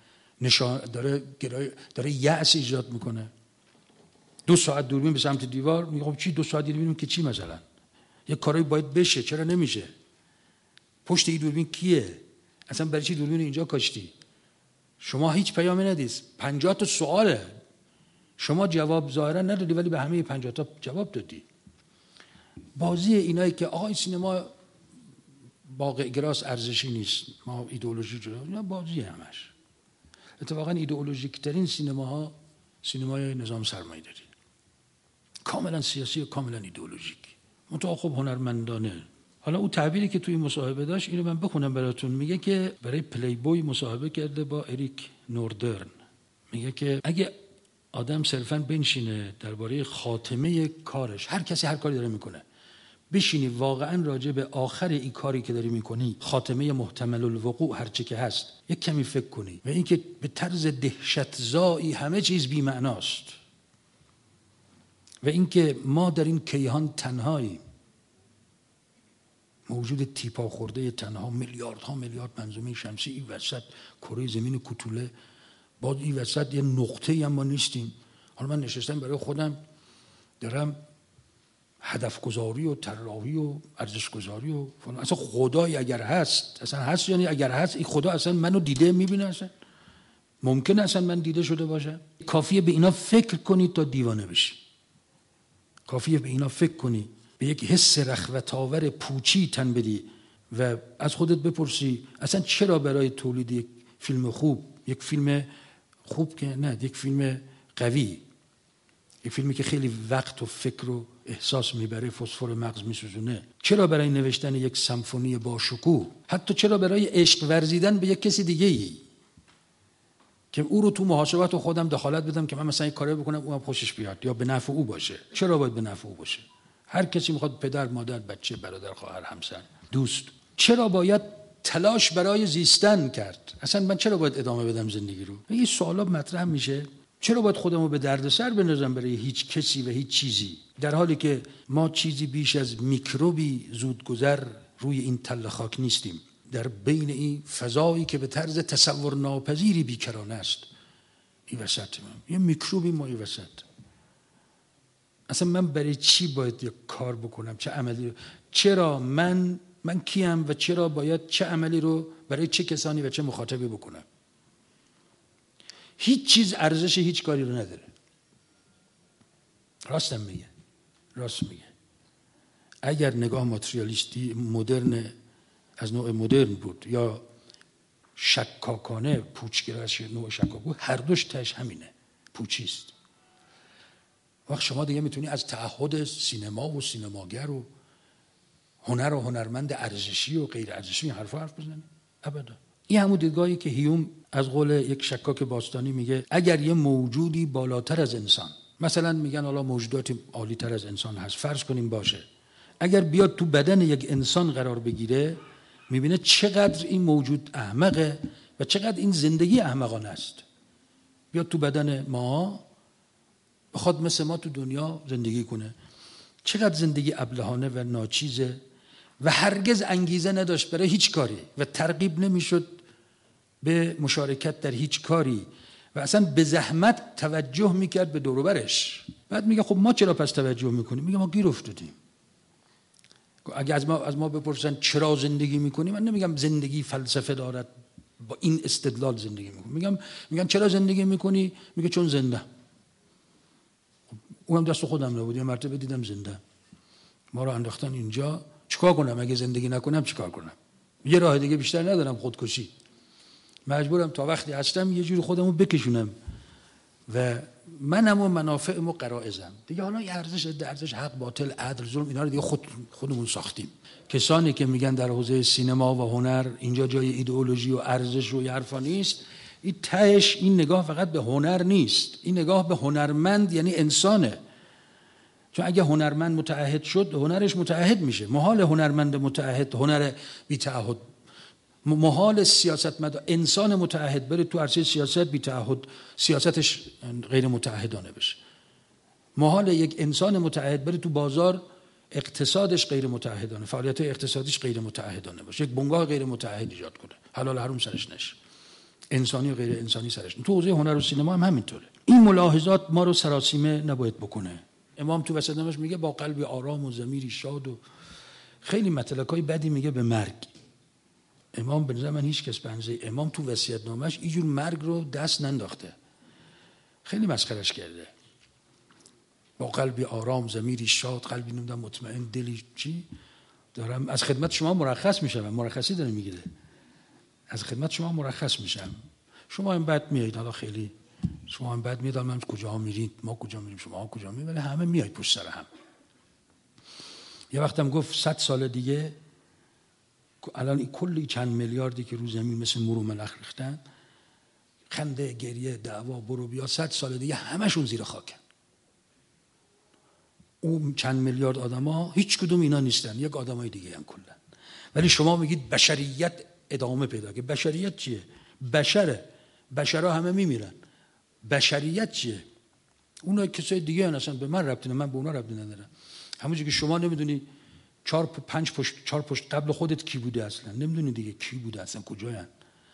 داره یأس ایجاد میکنه. 2 ساعت دوربین به سمت دیوار، میگه خب چی 2 ساعت ببینیم که چی؟ مثلا یه کاری باید بشه، چرا نمیشه؟ پشت این دوربین کیه؟ اصلا برای چی دوربین اینجا کاشتی؟ شما هیچ پیامی ندید، 50 تا سواله، شما جواب ظاهرا ندادی ولی به همه 50 تا جواب دادی. بازی اینایی که آقای سینما واقع‌گراست، ارزشی نیست، ما ایدئولوژی جلو، اینا بازی همش. اتفاقا ایدئولوژیک ترین سینماها سینمای نظام سرمایه‌داری، کاملا سیاسی و کاملا ایدئولوژیک، منتها خب هنرمندانه. حالا اون تعبیری که توی مصاحبه داشت اینو من بخونم براتون. میگه که برای پلی بوی مصاحبه کرده با اریک نوردرن، میگه که اگه آدم صرفاً بنشینه درباره خاتمه کارش، هر کسی هر کاری داره میکنه، بشینی واقعاً راجع به آخر این کاری که داری میکنی، خاتمه محتمل الوقوع هر چی که هست، یک کمی فکر کنی و اینکه به طرز دهشتزایی همه چیز بی معناست و اینکه ما در این کیهان تنهاییم، موجود تیپا خورده تنها، میلیاردها میلیارد منظومه شمسی، این وسط کره زمین کوتوله، با این وسط یه نقطه‌ای هم ما نیستیم. حالا من نشستم برای خودم دارم هدف گذاری و طراحی و ارزش گذاری و فلان. اصلا خدای اگر هست، اصلا هست یعنی اگر هست این خدا اصلا منو دیده میبینه؟ اصلا ممکنه اصلا من دیده شده باشم؟ کافیه به اینا فکر کنی تا دیوانه بشی. کافیه به اینا فکر کنی، به یک حس رخوت‌آور پوچی تن بدی و از خودت بپرسی اصلا چرا برای تولید یک فیلم خوب، یک فیلم خوب که نه، یک فیلم قوی، یک فیلمی که خیلی وقت و فکر و احساس میبره، فسفر مغز میسوزونه، چرا برای نوشتن یک سمفونی با شکوه، حتی چرا برای عشق ورزیدن به یک کسی دیگه ای که او رو تو محاسبات خودم دخالت بدم که من مثلا این کارو بکنم اونم خوشش بیاد یا به نفع او باشه؟ چرا باید به نفع او باشه؟ هر کسی میخواد پدر، مادر، بچه، برادر، خواهر، همسر، دوست. چرا باید تلاش برای زیستن کرد؟ اصلا من چرا باید ادامه بدم زندگی رو؟ این سوالا مطرح میشه. چرا باید خودمو به دردسر بندازم برای هیچ کسی و هیچ چیزی، در حالی که ما چیزی بیش از میکروبی زودگذر روی این تله خاک نیستیم، در بین این فضایی که به طرز تصور ناپذیری بیکرانه است. این وسط یه میکروبی ما این وسط. اصلا من برای چی باید یک کار بکنم؟ چه عملی رو؟ چرا من کیم و چرا باید چه عملی رو برای چه کسانی و چه مخاطبی بکنم؟ هیچ چیز ارزش هیچ کاری رو نداره. راست میگه. اگر نگاه ماتریالیستی مدرن از نوع مدرن بود یا شکاکانه پوچگرا از نوع شکاک بود، هر دوش تاش همینه، پوچیست. وقت شما دیگه میتونی از تعهد سینما و سینماگر و هنر و هنرمند ارزشی و غیر ارزشی حرف بزنی؟ ابدا. این همون دیدگاهی که هیوم از قول یک شکاک باستانی میگه اگر یه موجودی بالاتر از انسان، مثلا میگن حالا موجودات عالی‌تر از انسان هست، فرض کنیم باشه، اگر بیاد تو بدن یک انسان قرار بگیره، میبینه چقدر این موجود احمقه و چقدر این زندگی احمقانه است. بیاد تو بدن ما، بخواد مثل ما تو دنیا زندگی کنه، چقدر زندگی ابلهانه و ناچیزه و هرگز انگیزه نداشت برای هیچ کاری و ترغیب نمیشد به مشارکت در هیچ کاری و اصلا به زحمت توجه میکرد به دور و برش. بعد میگه خب ما چرا پس توجه میکنیم؟ میگه ما گیر افتادیم. اگه از ما بپرسن چرا زندگی میکنیم، من نمیگم زندگی فلسفه دارد با این استدلال زندگی میکنیم. میگن چرا زندگی میکنی؟ میگه چون زنده. اونم دست خودم نبود، یه مرتبه دیدم زنده، ما رو انداختن اینجا، چیکار کنم؟ اگه زندگی نکنم چیکار کنم؟ یه راه دیگه بیشتر ندارم، خودکشی. مجبورم تا وقتی هستم یه جوری خودمو بکشونم و منم و منافعم و غرایزم دیگه. حالا ارزش حق، باطل، عدل، ظلم، اینا رو دیگه خودمون ساختیم. کسانی که میگن در حوزه سینما و هنر اینجا جای ایدئولوژی و ارزش و حرفا نیست، این تهش این نگاه فقط به هنر نیست، این نگاه به هنرمند یعنی انسانه. چون اگه هنرمند متعهد شد، هنرش متعهد میشه. محال هنرمند متعهد هنر بی تعهد، محال سیاستمدار انسان متعهد بره تو عرصه سیاست بی تعهد سیاستش غیر متعهدانه بشه. محال یک انسان متعهد بره تو بازار اقتصادش غیر متعهدانه، فعالیت اقتصادیش غیر متعهدانه باشه، یک بنگاه غیر متعهد ایجاد کنه، حلال حرام سرش نشه، انسانی و غیر انسانی سرش نشه. تو حوزه هنر و سینما هم همینطوره. این ملاحظات ما رو سراسیمه نباید بکنه. امام تو وسط نامش میگه با قلبی آرام و ضمیری شاد و خیلی مطلقای بدی میگه به مرگ. امام به نظر من هیچ کس بنزه امام تو وصیت‌نامه‌اش اینجور مرگ رو دست ننداخته، خیلی مسخرش کرده. با قلبی آرام، ضمیری شاد، قلبی نمیدونم مطمئن، دلی چی دارم از خدمت شما مرخص میشم. مرخصی داره میگیره، از خدمت شما مرخص میشم، شما هم بعد میایید. حالا خیلی شما هم بعد میاد، من کجا میرید، ما کجا میریم، شما کجا میرید، ولی همه میایید پشت سر هم. یه وقتم گفت 100 سال دیگه، الان این کلی چند میلیاردی که رو زمین مثل مور و ملخ ریختن، خنده، گریه، دعوا، برو بیا، 100 سال دیگه همشون زیر خاکن. اون چند میلیارد آدما هیچ کدوم اینا نیستن، یک آدمای دیگه ان کلا. ولی شما میگید بشریت ادامه پیدا کنه. بشریت چیه؟ بشرها همه میمیرن. بشریت چیه؟ اونا کسای دیگه ان، اصلا به من ربطی نداره، من به اونا ربطی ندارم. همونجوری که شما نمیدونی 4 پشت قبل خودت کی بوده، اصلا نمیدونی دیگه کی بوده، اصلا کجاین.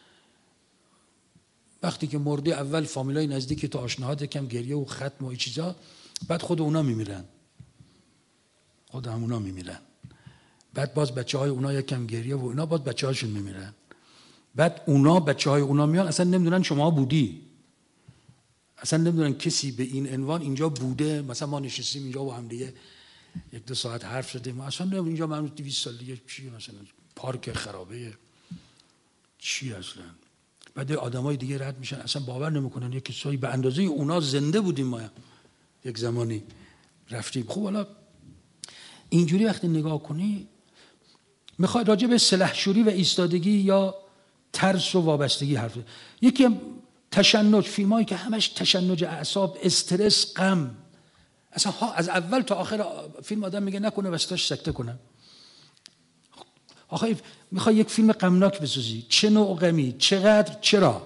وقتی که مرده اول فامیلای نزدیک تا آشناهات کم گریه و ختم و این چیزا، بعد خود اونا میمیرن. خود همونا میمیرن. بعد باز بچه‌های اونا یکم گریه و اینا، باز بچه‌هاشون میمیرن. بعد اونا بچه‌های اونا میان اصلا نمیدونن شما بودی، اصلا نمیدونن کسی به این عنوان اینجا بوده. مثلا ما نشستیم اینجا با هم دیگه 1-2 ساعت حرف زدیم، اصلا نمیدونم اینجا من 200 سال دیگه چی، مثلا پارک خرابه چی اصلا. بعد آدمای دیگه رد میشن اصلا باور نمیکنن یک کسایی به اندازه اونا زنده بودیم ما یک زمانی رفتیم. خب حالا اینجوری وقتی نگاه کنی میخوای راجع به سلحشوری و ایستادگی یا ترس و وابستگی حرف بزنی. یکی هم تشنج، فیلمایی که همش تشنج اعصاب، استرس، غم، اصلا از اول تا آخر فیلم آدم میگه نکنه وسطش سکته کنه. آخه میخوای یک فیلم غمناک بسازی، چه نوع غمی، چقدر، چرا؟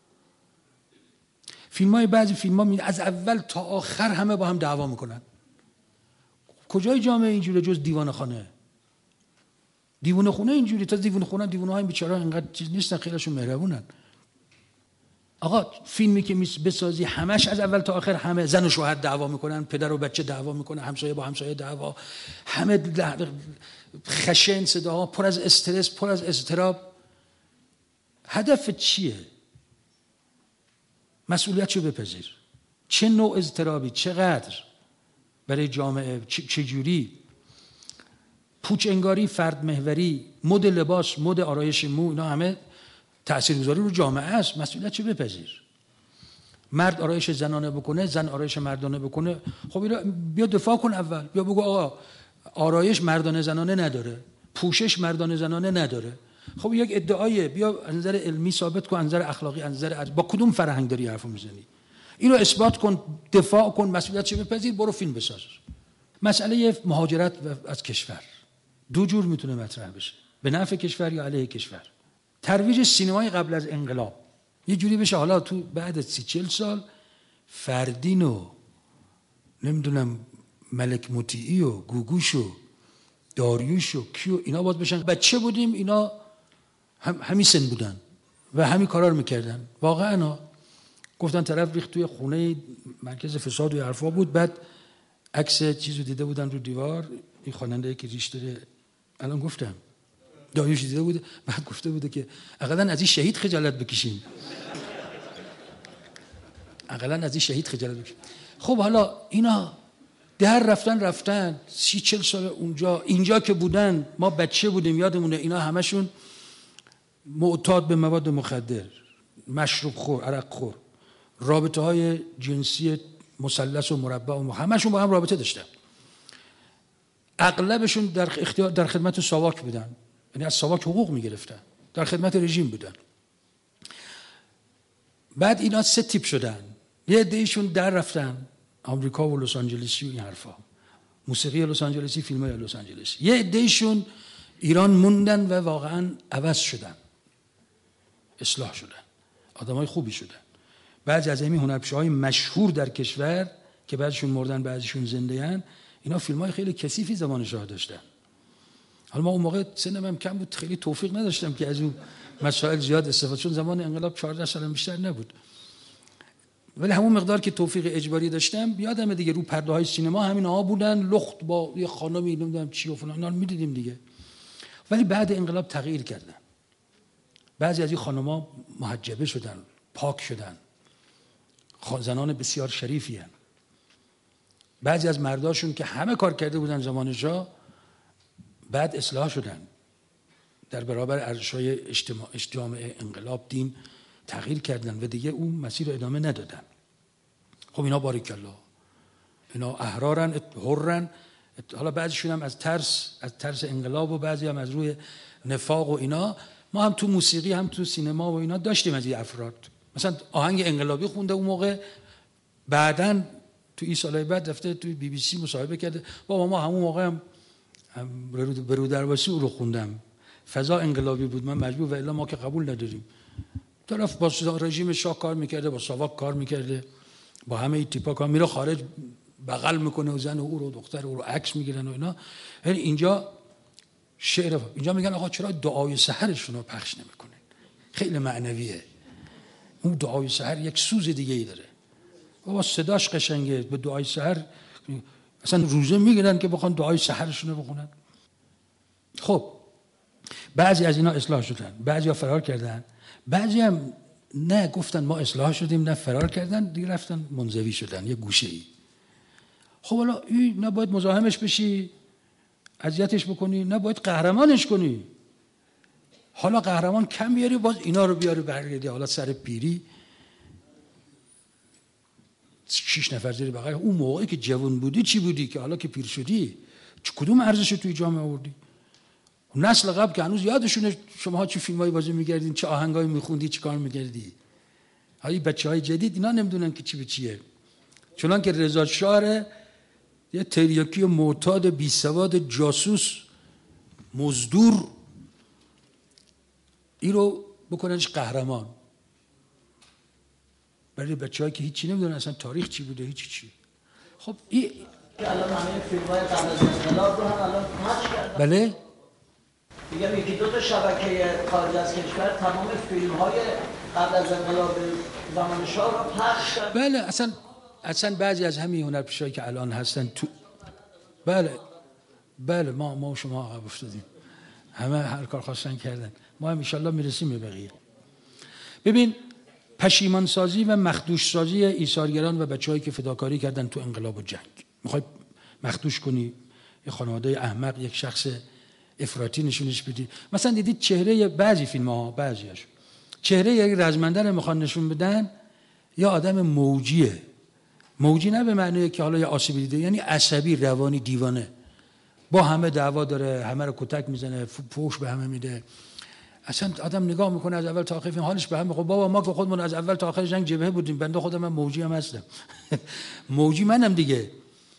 بعضی فیلم‌ها از اول تا آخر همه با هم دعوا میکنن. کجای جامعه اینجوری جز دیوانه خانه؟ دیوانه خونه اینجوری، تا دیوانه خونه دیوانه های بیچاره اینقدر چیز نیستن، خیلیشون مهربونن. آقا فیلمی که بسازی همش از اول تا آخر همه زن و شوهر دعوا میکنن، پدر و بچه دعوا میکنن، همسایه با همسایه دعوا، همه خشن، صداها پر از استرس، پر از اضطراب. هدف چیه؟ مسئولیتشو بپذیر. چه نوع اضطرابی، چقدر برای جامعه، چجوری؟ پوچ انگاری، فرد محوری، مد لباس، مد آرایش مو، اینا همه تاثیرگذاری رو جامعه است. مسئولیتشو بپذیر. مرد آرایش زنانه بکنه، زن آرایش مردانه بکنه، خب بیا دفاع کن اول، بیا بگو آقا آرایش مردانه زنانه نداره، پوشش مردانه زنانه نداره. خب یک ادعای، بیا از نظر علمی ثابت کن، از نظر اخلاقی، از نظر با کدوم فرهنگ داری حرفو میزنی؟ اینو اثبات کن، دفاع کن، مسئولیتشو بپذیر، برو فیلم بساز. مسئله مهاجرت از کشور دو جور میتونه مطرح بشه، به نفع کشور یا علیه کشور. ترویج سینمای قبل از انقلاب یه جوری بشه حالا تو بعد از 30-40 سال فردین و نمیدونم ملک مطیعی و گوگوش و داریوش و کیو اینا باز بشن بچه بودیم، اینا همین سن بودن و همین کارا رو میکردن. واقعا گفتن طرف ریخت توی خونه مرکز فساد و حرفا بود، بعد عکس چیزو دیده بودن رو دیوار، این خواننده که ریش داره الان گفتم داریوش دیده بوده، بعد گفته بوده که اقلا از این شهید خجالت بکشیم، اقلا از این شهید خجالت بکشیم. خب حالا اینا در رفتن 30-40 سال اونجا، اینجا که بودن ما بچه بودیم یادمونه، اینا همشون معتاد به مواد مخدر، مشروب خور، عرق خور، رابطه های جنسی مثلث و مربع و همشون با هم رابطه داشتن. اغلبشون در خدمت ساواک بودن، یعنی از ساواک حقوق میگرفتن، در خدمت رژیم بودن. بعد اینا 3 تیپ شدن. یه عده‌ایشون در رفتن آمریکا و لس آنجلسی و این حرفا، موسیقی لس آنجلسی، فیلم‌های لس آنجلسی. یه عده‌ایشون ایران موندن و واقعا عوض شدن، اصلاح شدن، آدمای خوبی شدن. بعضی از همین هنرپیشه‌های مشهور در کشور که بعضیشون مردن بعضیشون زنده ان، اینا فیلم‌های خیلی کثیفی زمان شاه داشتن. حالا ما اون موقع سنم هم کم بود، خیلی توفیق نداشتم که از اون مسائل زیاد استفاده، چون زمان انقلاب 14 سال بیشتر نبود. ولی همون مقدار که توفیق اجباری داشتم، یادمه دیگه رو پرده‌های سینما همین ها بودن، لخت با یه خانمی نمیدونم چی و فلان، اینا رو می‌دیدیم دیگه. ولی بعد انقلاب تغییر کردن. بعضی از این خانم‌ها محجبه شدن، پاک شدن، زنان بسیار شریفی هستند. بعضی از مرداشون که همه کار کرده بودن زمان شاه بعد اصلاح شدن، در برابر ارزش‌های اجتماعی انقلاب دین تغییر کردن و دیگه اون مسیر رو ادامه ندادن. خب اینا باریکالله، اینا احرارن، حرن. حالا بعضیشون هم از ترس انقلاب و بعضی هم از روی نفاق و اینا. ما هم تو موسیقی هم تو سینما و اینا داشتیم از این افراد. مثلا آهنگ انقلابی خونده اون موقع، بعدن تو این سالهای بعد رفته تو BBC مصاحبه کرده، بابا ما همون موقع هم برو درواسی رو خوندم، فضا انقلابی بود، من مجبور و الا ما که قبول نداریم. طرف با رژیم شاه کار میکرده، با ساواک کار میکرده، با همه این تیپا کار، میره خارج بغل میکنه و زن او رو دختر او رو عکس میگیرن و اینا. یعنی اینجا شعر، اینجا میگن آقا چرا دعای سحرشون رو پخش نمیکنه؟ خیلی معنویه. اون دعای سحر یک سوز دیگه ای داره. بابا صداش قشنگه، به دعای سحر اصلا روزه میگیرن که بخوان دعای سحرشون رو بخونن. خب بعضی از اینا اصلاح شدن، بعضی ها فرار کردن، بعضی هم نه گفتن ما اصلاح شدیم، نه فرار کردن، دیگه رفتن منزوی شدن یه گوشه ای. خب حالا این نباید مزاحمش بشی، اذیتش بکنی، نباید قهرمانش کنی. حالا قهرمان کم بیاری، باز اینا رو بیاری برگردی حالا سر پیری 6 نفر زیر بغل. اون موقعی که جوان بودی چی بودی که حالا که پیر شدی کدوم ارزش توی جامعه آوردی؟ نسل قبل که هنوز یادشونه شماها چه فیلمایی بازی می‌کردین، چه آهنگایی می‌خوندی، چه کار می‌کردی. حالا بچه‌های جدید اینا نمیدونن که چی به چیه. چون که رضا شاه یه تریاکی معتاد بیسواد جاسوس مزدور این رو بکننش قهرمان برای بچه‌هایی که هیچی نمیدونن اصلا تاریخ چی بوده، هیچی چی. خب این الان همه فیلم‌های قبل از انقلاب رو هم الان پخش کردن. بله میگم یکی دو تا شبکه خارج از کشور تمام فیلم‌های قبل از انقلاب زمان شاه رو پخش کردن. بله اصلا بعضی از همین هنرپیشه‌ای که الان هستن تو بله ما شما عقب افتادیم، همه هر کار خواستن کردن، ما هم ان شاءالله میرسیم به بقیه. ببین پشیمان سازی و مخدوش سازی ایثارگران و بچه‌هایی که فداکاری کردن تو انقلاب و جنگ. میخوای مخدوش کنی یه خانواده احمق، یک شخص افراطی نشونش بدی. مثلا دیدید چهره بعضی فیلم‌ها، بعضیاش چهره یک رزمنده رو میخوان نشون بدن یا آدم موجیه. موجی نه به معنی که حالا یه آسیب دیده، یعنی عصبی، روانی، دیوانه، با همه دعوا داره، همه رو کتک میزنه، فوش به همه میده. اصلا آدم نگاه میکنه از اول تا آخر فیلم حالش به هم میخوره. بابا ما که خودمون از اول تا آخر جنگ جبهه بودیم، بنده خودم من موجی هم هستم. موجی منم دیگه.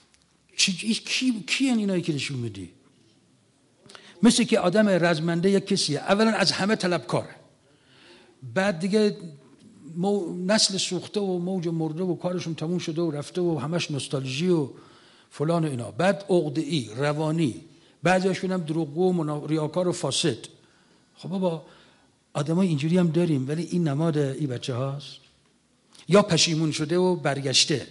کی اینایی که نشون میدی؟ مثل که آدم رزمنده یک کسیه، اولا از همه طلبکاره، بعد دیگه نسل سوخته و موج مرده و کارشون تموم شده و رفته و همش نوستالژی و فلان و اینا، بعد عقده‌ای، روانی، بعضیاشون هم دروغگو و ریاکار و فاسد. خب بابا آدمای اینجوری هم داریم، ولی این نماد این بچه هاست یا پشیمون شده و برگشته.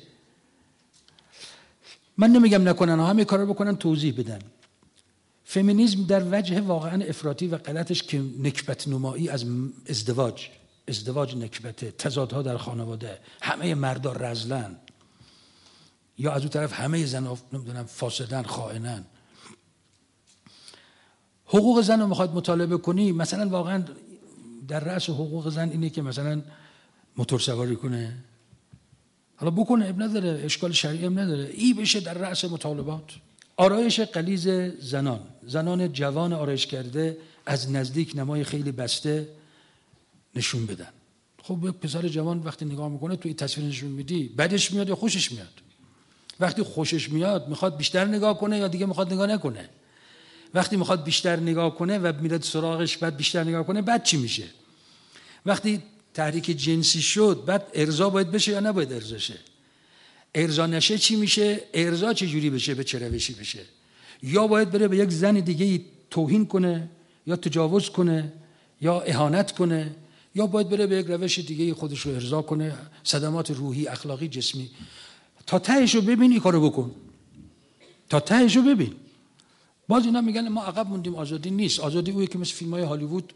من نمیگم نکنن، همه کارا بکنن، توضیح بدن. فمینیسم در وجه واقعا افراطی و غلطش که نکبت نمایی از ازدواج نکبته، تضادها در خانواده، همه مردا رذلن، یا از اون طرف همه زن‌ها نمیدونم فاسدن، خائنن. حقوق زن رو میخواد مطالبه کنی، مثلا واقعا در رأس حقوق زن اینه که مثلا موتور سواری کنه، حالا بکنه، اب نداره، اشکال شرعی هم نداره، ای بشه در رأس مطالبات. آرایش غلیظ زنان جوان آرایش کرده از نزدیک نمای خیلی بسته نشون بدن. خب یک پسر جوان وقتی نگاه میکنه توی تصویر نشون میدی، بدش میاد یا خوشش میاد؟ وقتی خوشش میاد میخواد بیشتر نگاه کنه یا دیگه میخواد نگاه نکنه؟ وقتی میخواد بیشتر نگاه کنه و میره سراغش بعد بیشتر نگاه کنه، بعد چی میشه؟ وقتی تحریک جنسی شد بعد ارضا باید بشه یا نباید ارضا شه؟ ارضا نشه چی میشه؟ ارضا چه جوری بشه، به چه روشی بشه؟ یا باید بره به یک زن دیگه توهین کنه یا تجاوز کنه یا اهانت کنه، یا باید بره به یک روش دیگه خودش رو ارضا کنه، صدمات روحی، اخلاقی، جسمی. تا تهش رو ببین، این کارو بکن، تا تهش رو ببین. باز اینا میگن ما عقب موندیم، آزادی نیست. آزادی اویه که مثل فیلم‌های هالیوود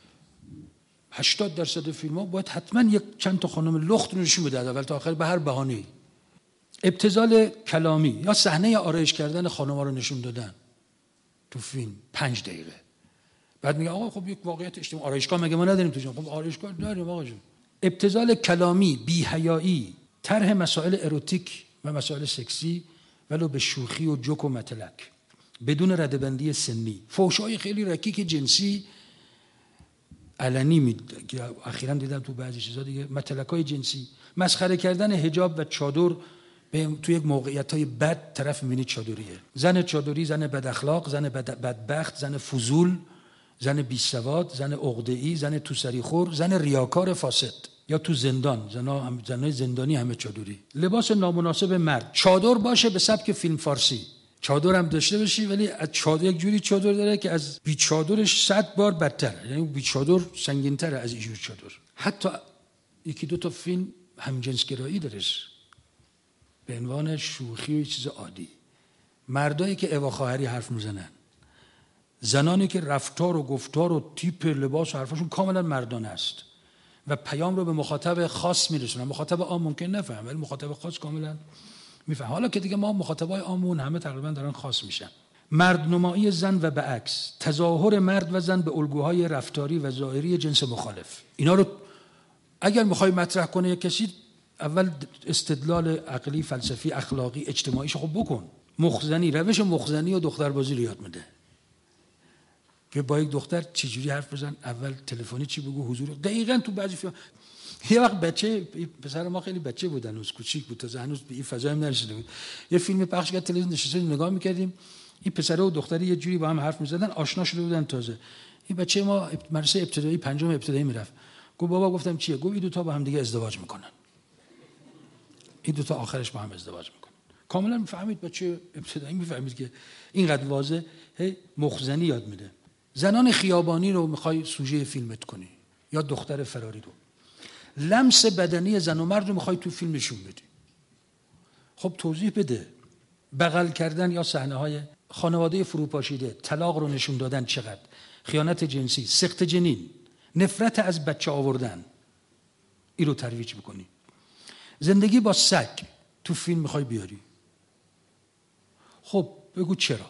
80% فیلم‌ها باید حتما یک چند تا خانم لخت رو نشون بده از اول تا آخر به هر بهانه‌ای. ابتذال کلامی یا صحنه آرایش کردن خانم‌ها رو نشون دادن تو فیلم 5 دقیقه. بعد میگه آقا خب یک واقعیت اجتماعی، آرایشگاه مگه ما نداریم تو جامعه؟ خب آرایشگاه داریم آقا جون. ابتذال کلامی، بی‌حیایی، طرح مسائل اروتیک و مسائل سکسی ولو به شوخی و جوک و متلک بدون ردبندی سنی، فحش‌های خیلی رکیک جنسی علنی که اخیراً دیدم تو بعضی چیزا دیگه، متلک‌های جنسی، مسخره کردن حجاب و چادر تو یک موقعیت‌های بد، طرف می‌بینی چادریه، زن چادری، زن بد اخلاق، زن بدبخت، زن فضول، زن بی‌سواد، زن عقده‌ای، زن توسریخور، زن ریاکار فاسد. یا تو زندان، زنای زندانی همه چادری. لباس نامناسب مرد، چادر باشه به سبک فیلم فارسی، چادر هم داشته باشی، ولی از چادر یک جوری چادر داره که از بی چادرش 100 بار بدتره، یعنی بی چادر سنگین‌تره از اینجور چادر. حتی یکی دو تا فیلم همجنسگرایی درش به عنوان شوخی و چیز عادی. مردایی که اوا خواهری حرف میزنن، زنانی که رفتار و گفتار و تیپ لباس و حرفشون کاملا مردانه است و پیام رو به مخاطب خاص میرسونن. مخاطب عام ممکن نفهم، ولی مخاطب خاص کاملا میفهم. حالا که دیگه ما مخاطبای عامون همه تقریبا دارن خاص میشن. مردنمایی زن و به عکس، تظاهر مرد و زن به الگوهای رفتاری و ظاهری جنس مخالف. اینا رو اگر میخوای مطرح کنه یک کسی، اول استدلال عقلی، فلسفی، اخلاقی، اجتماعیش خب بکن. مخزنی، روش مخزنی و دختربازی رو یاد میده که با یک دختر چجوری حرف بزن، اول تلفنی چی بگو، حضور. دقیقاً تو بعضی فیلم یه وقت بچه، پسر ما خیلی بچه بود، هنوز کوچیک بود، تا هنوز به این فضا هم نرسیده بود، یه فیلم پخش کرد تلویزیون، نشستیم نگاه میکردیم، این پسر و دختری یه جوری با هم حرف میزدن، آشنا شده بودن تازه. این بچه ما مدرسه ابتدایی پنجم ابتدایی میرفت. گفت بابا، گفتم چیه؟ گفت این دو تا با هم دیگه ازدواج میکنن. این دو تا آخرش با هم ازدواج میکنن. کاملا فهمید بچه ابتدایی، میفهمید که اینقدر واضح مخزنی یاد میده. زنان خیابانی رو میخوای سوژه فیلمت کنی یا دختر فراری رو. لمس بدنی زن و مرد رو میخوای تو فیلم نشون بدی. خب توضیح بده. بغل کردن یا صحنه‌های خانواده فروپاشیده، طلاق رو نشون دادن چقدر، خیانت جنسی، سقط جنین، نفرت از بچه آوردن، این رو ترویج میکنی. زندگی با سگ تو فیلم میخوای بیاری. خب بگو چرا.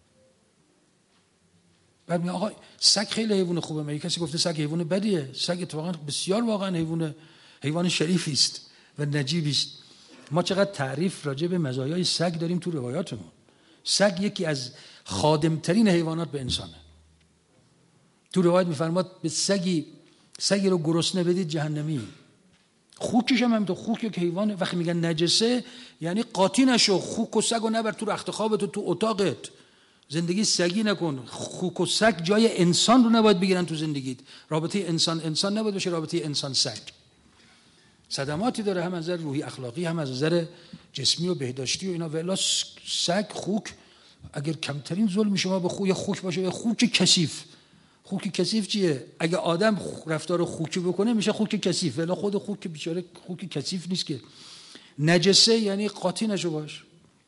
بعد میگه آقا سگ خیلی حیوان خوبه، مگه کسی گفته سگ حیوان بدیه؟ سگ اتفاقا بسیار واقعا حیوان شریفی است و نجیبی است. ما چقدر تعریف راجع به مزایای سگ داریم تو روایاتمون. سگ یکی از خادمترین حیوانات به انسانه. تو روایت میفرماد به سگی رو گرسنه بدید جهنمی. خوکش هم تو خوک یک حیوانه. وقتی میگن نجسه یعنی قاطی نشو، خوک و سگو نبر تو رخت خوابت و تو اتاقت. زندگی سگی نکن. خوک و سگ جای انسان رو نباید بگیرن تو زندگیت. رابطه انسان نباید بشه رابطه انسان سگ. صدماتی داره، هم از نظر روحی اخلاقی، هم از نظر جسمی و بهداشتی و اینا. ولی سگ، خوک، اگر کمترین ظلم شما به خوک باشه، خوک کثیف. خوک کثیف چیه؟ اگه آدم رفتار خوکی بکنه میشه خوک کثیف، ولی خود خوک بیچاره خوک کثیف نیست که. نجسه یعنی قاطی نشو باش.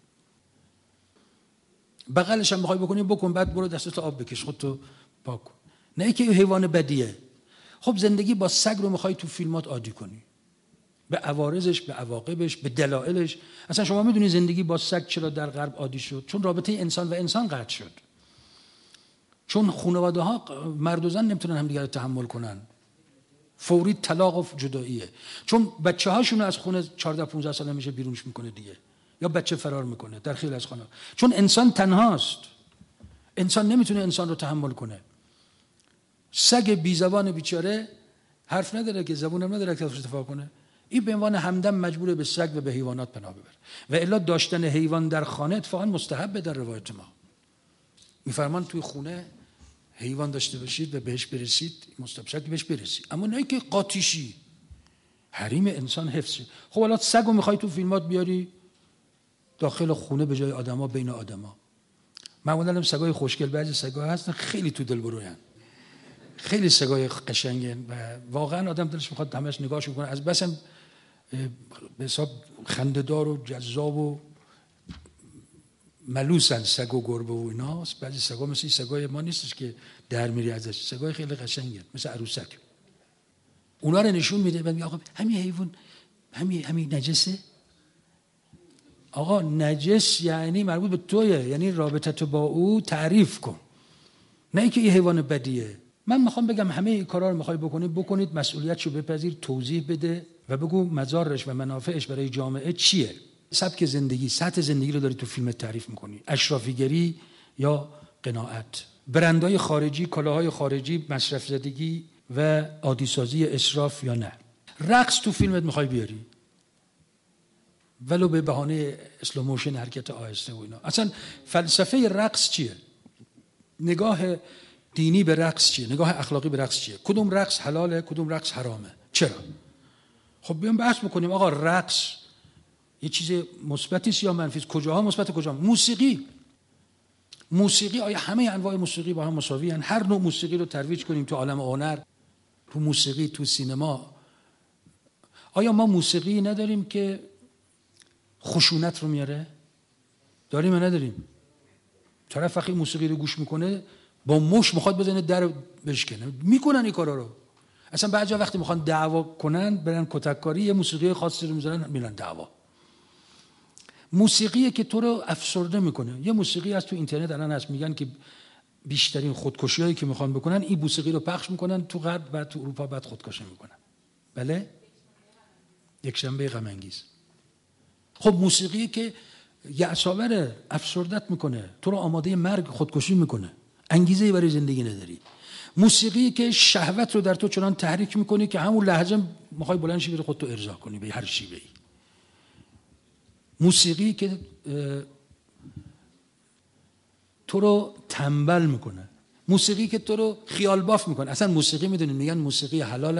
بغلش هم میخوای بکنی بکن، بعد برو دستت آب بکش، خودتو پاک کن. نه اینکه حیوان بدیه. خب زندگی با سگ رو میخوای تو فیلمات عادی کنی، به عوارضش، به عواقبش، به دلایلش. اصلا شما میدونی زندگی با سگ چرا در غرب عادی شد؟ چون رابطه انسان و انسان قطع شد. چون خانواده ها مرد و زن نمیتونن همدیگه رو تحمل کنن. فوری طلاق و جداییه. چون بچه هاشون از خونه 14-15 ساله میشه بیرونش میکنه دیگه، یا بچه فرار میکنه در خیلی از خانواده. چون انسان تنهاست. انسان نمیتونه انسان رو تحمل کنه. سگ بی زبان بیچاره حرف نداره که، زبونم نداره که استفاده کنه. این به عنوان همدم مجبوره به سگ و به حیوانات پناه ببره. و الا داشتن حیوان در خانه اتفاقا مستحبه در روایت ما. میفرمان توی خونه حیوان داشته باشید و بهش برسید، مستبشد بهش برسید، اما نه که قاطیشی. حریم انسان حفظ. خب حالا سگو میخوای تو فیلمات بیاری داخل خونه به جای آدما، بین آدما. معمولا هم سگای خوشگل، بعضی سگا هستن خیلی تو دل بروین، خیلی سگای قشنگن و واقعا آدم دلش میخواد همش نگاهش کنه. از بسم به حساب خنده‌دار و جذاب و ملوسن سگ و گربه و اینا. بعضی سگا مثل سگای ما نیستش که در میری ازش، سگای خیلی قشنگن مثل عروسک. اونا رو نشون میده، بعد میگه آقا همین حیوان همین نجسه. آقا نجس یعنی مربوط به توئه، یعنی رابطت با او تعریف کن، نه اینکه این حیوان بدیه. من میخوام بگم همه این کارا رو میخوای بکنید، مسئولیتشو بپذیر، توضیح بده و بگو مضارش و منافعش برای جامعه چیه. سبک زندگی، سطح زندگی رو داری تو فیلم تعریف میکنی. اشرافیگری یا قناعت، برندهای خارجی، کالاهای خارجی، مصرف زدگی و عادی سازی، اسراف یا نه. رقص تو فیلمت میخوای بیاری ولو به بهانه اسلو موشن، حرکت آهسته و اینا. اصلا فلسفه رقص چیه؟ نگاه دینی به رقص چیه؟ نگاه اخلاقی به رقص چیه؟ کدوم رقص حلاله، کدوم رقص حرامه، چرا؟ خب بیام بحث بکنیم. آقا رقص یه چیز مثبتی است یا منفی است؟ کجاها مثبت، کجا؟ موسیقی آیا همه انواع موسیقی با هم مساوی ان؟ هر نوع موسیقی رو ترویج کنیم تو عالم هنر، تو موسیقی، تو سینما. آیا ما موسیقی نداریم که خشونت رو میاره؟ داریم یا نداریم؟ طرف وقتی موسیقی رو گوش میکنه با مش میخواد بزنه در بشکنه، میکنن این کارا رو. اصلا بعضیا وقتی میخوان دعوا کنن برن کتککاری، یه موسیقی خاصی رو میذارن میرن دعوا. موسیقی که تو رو افسرده میکنه. یه موسیقی از تو اینترنت الان هست میگن که بیشترین خودکشیایی که میخوان بکنن این موسیقی رو پخش میکنن تو غرب، بعد تو اروپا بعد خودکشی میکنن. بله؟ یک شنبه غم انگیز. خب موسیقی که یأس‌آوره، افسردت میکنه، تو رو آماده مرگ خودکشی میکنه، انگیزه‌ای برای زندگی نداری. موسیقی که شهوت رو در تو چنان تحریک میکنه که همون لحظه میخوای بلند شی بری خودتو ارضا کنی به هر شیوه‌ای. موسیقی که تو رو تنبل میکنه، موسیقی که تو رو خیال باف میکنه. اصلا موسیقی میدونید میگن موسیقی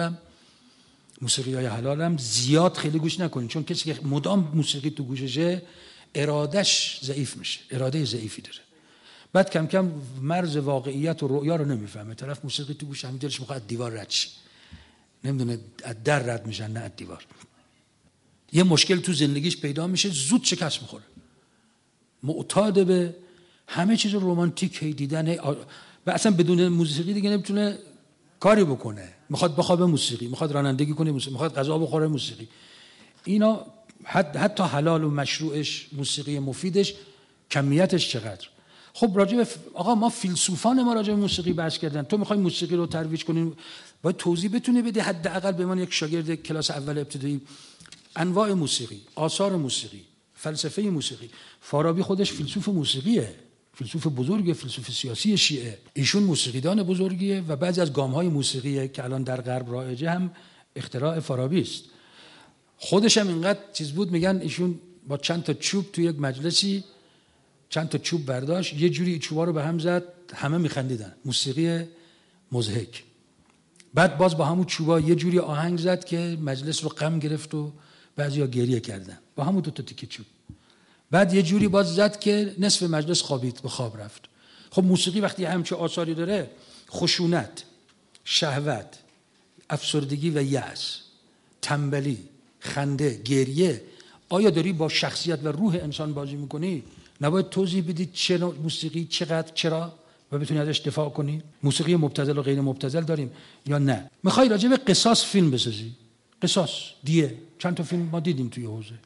های حلالم زیاد خیلی گوش نکنید، چون کسی که مدام موسیقی تو گوششه ارادش ضعیف میشه، اراده ضعیفی داره، بعد کم کم مرز واقعیت و رؤیا رو نمیفهمه. طرف موسیقی تو گوش همین دلش میخواد از دیوار رد شه، نمیدونه از در رد میشن نه از دیوار. یه مشکل تو زندگیش پیدا میشه زود شکست میخوره، معتاد به همه چیز رمانتیک دیدن و اصلا بدون موسیقی دیگه نمیتونه کاری بکنه. میخواد بخوابه موسیقی، میخواد رانندگی کنه موسیقی، میخواد غذا بخوره موسیقی. اینا حتی حلال و مشروعش، موسیقی مفیدش کمیتش چقدر. خب راجع به آقا ما فیلسوفان ما راجع به موسیقی بحث کردن، تو میخوای موسیقی رو ترویج کنی باید توضیح بتونی بدی حداقل به من یک شاگرد کلاس اول ابتدایی انواع موسیقی، آثار موسیقی، فلسفه موسیقی. فارابی خودش فیلسوف موسیقیه، فیلسوف بزرگه، فیلسوف سیاسی شیعه. ایشون موسیقیدان بزرگیه و بعضی از گام‌های موسیقی که الان در غرب رایجه هم اختراع فارابی است. خودش هم اینقدر چیز بود، میگن ایشون با چند تا چوب توی یک مجلسی چند تا چوب برداشت، یه جوری چوبا رو به هم زد، همه میخندیدن. موسیقی مضحک. بعد باز با همون چوبا یه جوری آهنگ زد که مجلس رو غم گرفت و بعضیا گریه کردن با همون دو تا تیکه چوب. بعد یه جوری باز زد که نصف مجلس خوابید، به خواب رفت. خب موسیقی وقتی همچه آثاری داره، خشونت، شهوت، افسردگی و یأس، تنبلی، خنده، گریه، آیا داری با شخصیت و روح انسان بازی میکنی؟ نباید توضیح بدید چه نوع موسیقی، چقدر، چرا و بتونی ازش دفاع کنی؟ موسیقی مبتذل و غیر مبتذل داریم یا نه؟ میخوای راجع به قصاص فیلم بسازی؟ قصاص، دیه، چند تا فیلم ما دیدیم توی حوزه.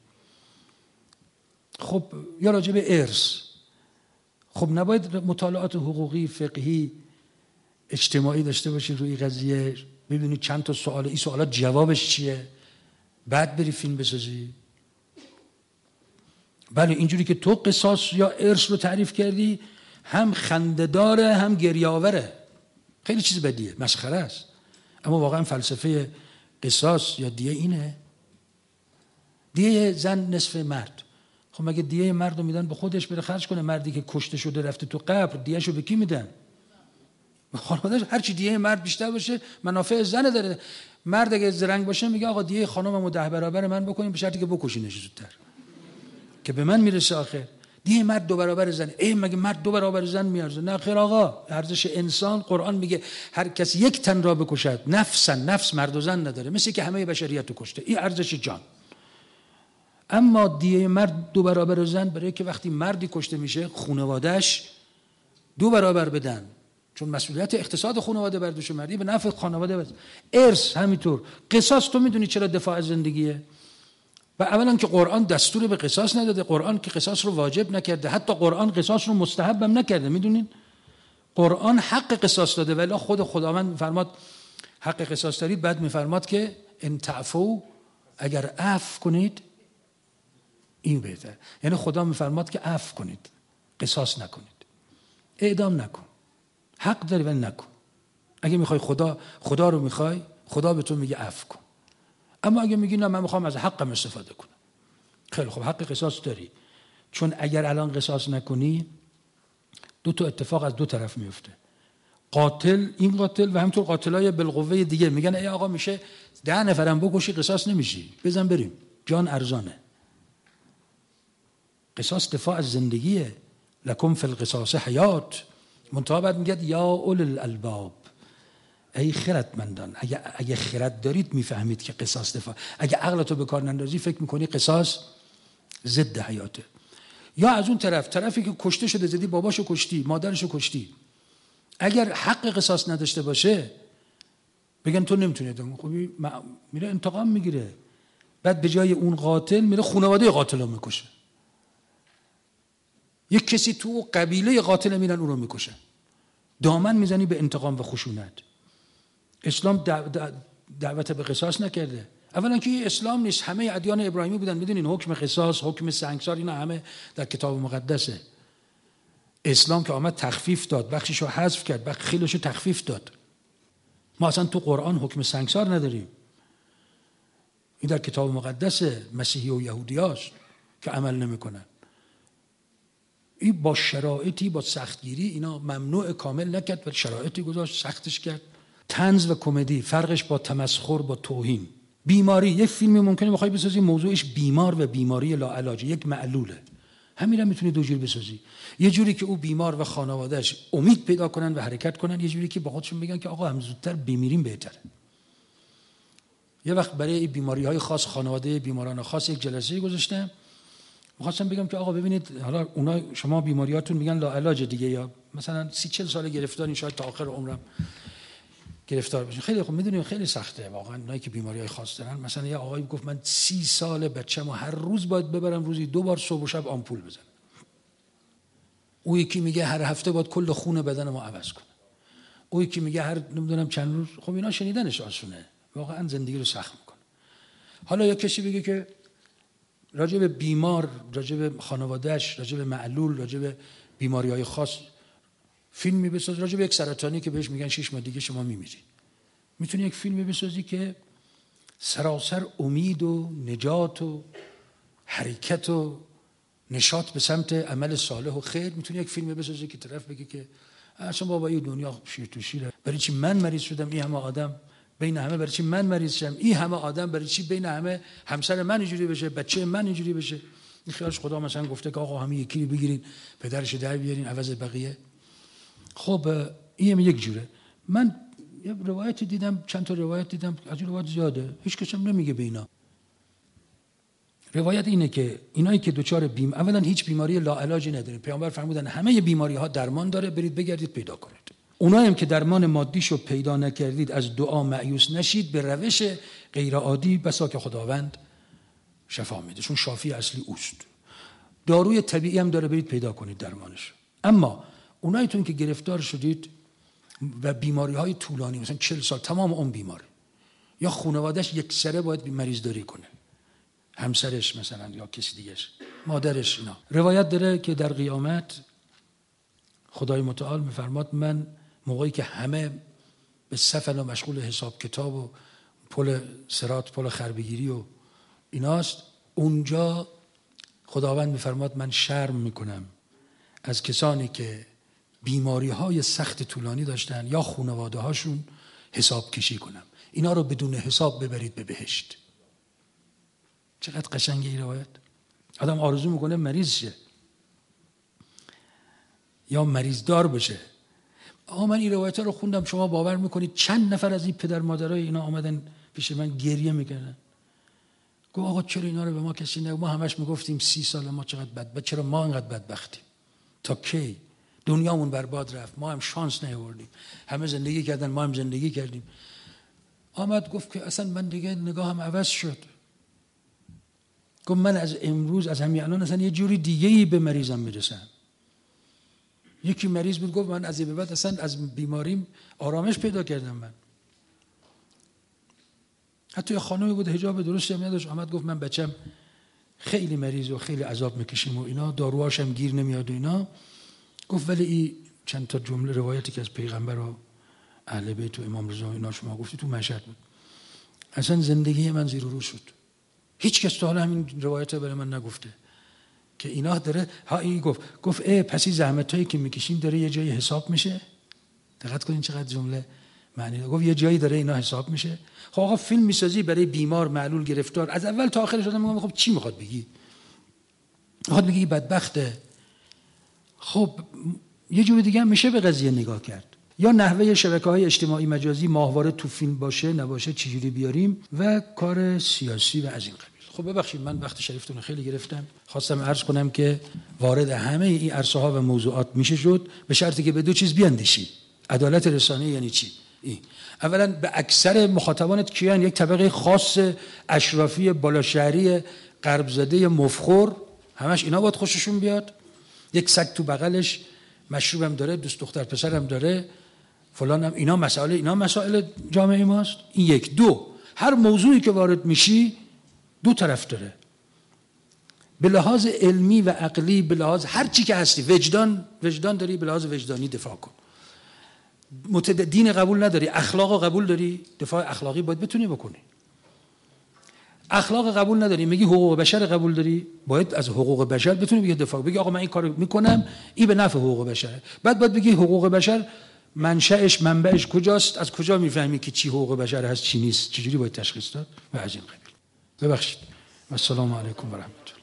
خب یا راجع به ارث. خب نباید مطالعات حقوقی، فقهی، اجتماعی داشته باشی روی قضیه، ببینی چند تا سوال، این سوالات جوابش چیه، بعد بری فیلم بسازی؟ بله اینجوری که تو قصاص یا ارث رو تعریف کردی هم خنده‌داره هم گریه‌آوره، خیلی چیز بدیه، مسخره است. اما واقعا فلسفه قصاص یا دیه اینه. دیه زن نصف مرد. خب مگه دیه مرد رو میدن به خودش بره خرج کنه؟ مردی که کشته شده رفته تو قبر دیهشو به کی میدن؟ به خانواده‌اش. هرچی دیه مرد بیشتر باشه منافع زن داره. مرد اگه زرنگ باشه میگه آقا دیه خانوممو 10 برابر من بکنیم به شرطی که بکشینش زودتر که به من میرسه. آخر دیه مرد 2 برابر زن. مگه مرد 2 برابر زن میارزه؟ نه خیر آقا، ارزش انسان، قرآن میگه هر کس یک تن را بکشد نفس مرد و زن نداره، مثل که همه بشریت رو کشته، این ارزش جان. اما دیه مرد 2 برابر زن برای که وقتی مردی کشته میشه خانواده‌اش 2 برابر بدن، چون مسئولیت اقتصاد خانواده بر دوش مردی به نفع خانواده بر. ارث همینطور. قصاص تو میدونی چرا دفاع از زندگیه؟ و اولا که قرآن دستور به قصاص نداده، قرآن که قصاص رو واجب نکرده، حتی قرآن قصاص رو مستحب هم نکرده. میدونین قرآن حق قصاص داده، ولی خود خداوند میفرماد حق قصاص دارید، بعد میفرماد که ان تعفو، اگر عفو کنید این بهتر. یعنی خدا میفرماد که عفو کنید، قصاص نکنید، اعدام نکن، حق داری ولی نکن. اگه میخوای خدا رو میخوای، خدا به تو میگه عفو کن. اما اگه میگی نه من میخوام از حقم استفاده کنم، خیلی خب حق قصاص داری، چون اگر الان قصاص نکنی 2 تا اتفاق از 2 طرف میفته. قاتل، این قاتل و همینطور قاتلای بالقوه دیگه میگن ای آقا میشه 10 نفرم بکشی قصاص نمیشی، بزن بریم، جان ارزانه. قصاص دفاع از زندگیه. لکم فی القصاص حیات. منتها بعد میگه یا اول الالباب، ای خردمندان، اگه خرد دارید میفهمید که قصاص دفاع. اگه عقلتو به کار نندازی فکر میکنی قصاص ضد حیاته. یا از اون طرفی که کشته شده، زدی باباشو کشتی، مادرشو کشتی، اگر حق قصاص نداشته باشه بگن تو نمیتونی ادامه. خب میره انتقام میگیره، بعد به جای اون قاتل میره خانواده قاتل رو میکشه. یک کسی تو قبیله قاتل میرن اون رو میکشن. دامن میزنی به انتقام و خشونت. اسلام دعوت به قصاص نکرده. اولا که اسلام نیست، همه ادیان ابراهیمی بودن. میدونین حکم قصاص، حکم سنگسار، اینا همه در کتاب مقدسه. اسلام که آمد تخفیف داد، بخشیشو حذف کرد، بخش خیلیشو تخفیف داد. ما اصلا تو قرآن حکم سنگسار نداریم. این در کتاب مقدس مسیحی و یهودی هاست که عمل نمیکنن. این با شرایطی، با سختگیری اینا ممنوع کامل نکرد و شرایطی گذاشت، سختش کرد. طنز و کمدی فرقش با تمسخر، با توهین. بیماری، یک فیلمی ممکنه بخوای بسازی موضوعش بیمار و بیماری لاعلاجه، یک معلوله، همین هم میتونی دو جور بسازی. یه جوری که او بیمار و خانواده‌اش امید پیدا کنن و حرکت کنن، یه جوری که با خودشون بگن که آقا هم زودتر بمیریم بهتره. یه وقت برای بیماری‌های خاص، خانواده بیماران خاص یک جلسه گذاشتم، می‌خواستم بگم که آقا ببینید حالا اونا شما بیماریاتون میگن لاعلاجه دیگه، یا مثلا 30-40 سال گرفتارین، شاید تا آخر عمرم گرفتار بشین. خیلی خوب، میدونیم خیلی سخته واقعا اونایی که بیماری‌های خاص دارن. مثلا یه آقایی گفت من 30 سال بچه‌مو هر روز باید ببرم روزی 2 بار صبح و شب آمپول بزنم. او یکی میگه هر هفته باید کل خون بدنمو عوض کنم. او یکی میگه هر نمیدونم چند روز. خب اینا شنیدنش آسونه، واقعا زندگی رو سخت میکنه. حالا یا کسی بگه که راجع به بیمار، راجع به خانواده‌اش، راجع به معلول، راجع به بیماری‌های خاص فیلمی بساز. راجع به یک سرطانی که بهش میگن 6 ماه دیگه شما میمیرید، میتونی یک فیلمی بسازی که سراسر امید و نجات و حرکت و نشاط به سمت عمل صالح و خیر. میتونی یک فیلمی بسازی که طرف بگه که اصلا بابا این دنیا شیر تو شیره، برای چی من مریض شدم، این همه آدم بین همه، برای چی من مریض شدم، این همه آدم، برای چی بین همه همسر من اینجوری بشه، بچه من اینجوری بشه. این خیالش خدا مثلا گفته که آقا همه یکی رو بگیرین پدرش در بیارین عوض بقیه. خب این یک جوره. من یه روایتی دیدم، چند تا روایت دیدم، از این روایت زیاده، هیچ کس هم نمیگه به اینا. روایت اینه که اینایی که دوچار اولا هیچ بیماری لاعلاجی ندارن. پیامبر فرمودن همه بیماری ها درمان داره، برید بگردید پیدا کنید. اونایی هم که درمان مادیشو پیدا نکردید، از دعا مایوس نشید، به روش غیر عادی بسا که خداوند شفا میده، چون شافی اصلی اوست. داروی طبیعی هم داره، برید پیدا کنید درمانش. اما اونایتون که گرفتار شدید و بیماری های طولانی، مثلا 40 سال تمام اون بیماره، یا خانواده‌اش یک سره باید مریض داری کنه، همسرش مثلا یا کسی دیگه‌اش، مادرش، اینا. روایت داره که در قیامت خدای متعال میفرماد من موقعی که همه به سفن و مشغول حساب کتاب و پل صراط، پل خربگیری و ایناست، اونجا خداوند میفرماد من شرم میکنم از کسانی که بیماری های سخت طولانی داشتن یا خانواده هاشون حساب کشی کنم، اینا رو بدون حساب ببرید به بهشت. چقدر قشنگه این روایت. آدم آرزو میکنه مریض شه یا مریض دار بشه. من این روایت رو خوندم، شما باور میکنید چند نفر از این پدر مادرای اینا آمدن پیش من گریه میکردن. گفت آقا چرا اینا رو به ما کسی نگفت؟ ما همش میگفتیم 30 سال ما چقدر بدبخت، چرا ما اینقدر بدبختیم؟ تا کی؟ دنیامون برباد رفت، ما هم شانس نیاوردیم، همه زندگی کردن ما هم زندگی کردیم. آمد گفت که اصلا من دیگه نگاهم عوض شد. گفت من از امروز، از همین الان اصلا یه جوری دیگه‌ای به مریضم میرسم. یکی مریض بود گفت من از این به بعد اصلا از بیماریم آرامش پیدا کردم. من حتی یه خانمی بود حجاب درستی هم نداشت، آمد گفت من بچم خیلی مریض و خیلی عذاب میکشیم و اینا، داروهاش هم گیر نمیاد و اینا. گفت ولی این چند تا جمله روایتی که از پیغمبر و اهل بیت و امام رضا اینا شما گفتی تو مشهد بود، اصلا زندگی من زیر و رو شد. هیچ کس تا حالا همین روایت برای من نگفته که اینا داره. این گفت پس زحمتایی که میکشیم داره یه جایی حساب میشه. دقت کنین چقدر جمله معنی داره. گفت یه جایی داره اینا حساب میشه. خب آقا فیلم میسازی برای بیمار، معلول، گرفتار، از اول تا آخرش آدم میگه خب چی میخواد بگی؟ میخواد بگی بدبخته. خب یه جور دیگه هم میشه به قضیه نگاه کرد. یا نحوه شبکه‌های اجتماعی مجازی ماهواره تو فیلم باشه نباشه، چجوری بیاریم، و کار سیاسی و از این قبیل. خب ببخشید من وقت شریفتون رو خیلی گرفتم. خواستم عرض کنم که وارد همه این عرصه ها و موضوعات میشه شد به شرطی که به دو چیز بیاندیشید. عدالت رسانه‌ای یعنی چی؟ این اولا به اکثر مخاطبانت کیان؟ یک طبقه خاص اشرافی بالاشهری غرب زده مفخور، همش اینا باید خوششون بیاد. یک سگ تو بغلش مشروبم داره، دوست دختر پسرم داره، فلانم، اینا مسائل جامعه ماست. این یک. دو، هر موضوعی که وارد میشی دو طرف داره. به لحاظ علمی و عقلی، به لحاظ هر چی که هستی، وجدان داری، به لحاظ وجدانی دفاع کن. دین قبول نداری، اخلاق قبول داری، دفاع اخلاقی باید بتونی بکنی. اخلاق قبول نداری، میگی حقوق بشر قبول داری، باید از حقوق بشر بتونی بگی دفاع، بگی آقا من این کارو میکنم، این به نفع حقوق بشره. بعد باید بگی حقوق بشر منبعش کجاست، از کجا میفهمی که چی حقوق بشر هست چی نیست، چجوری باید تشخیص داد و از این قبیل. ببخشید. السلام علیکم و رحمت الله.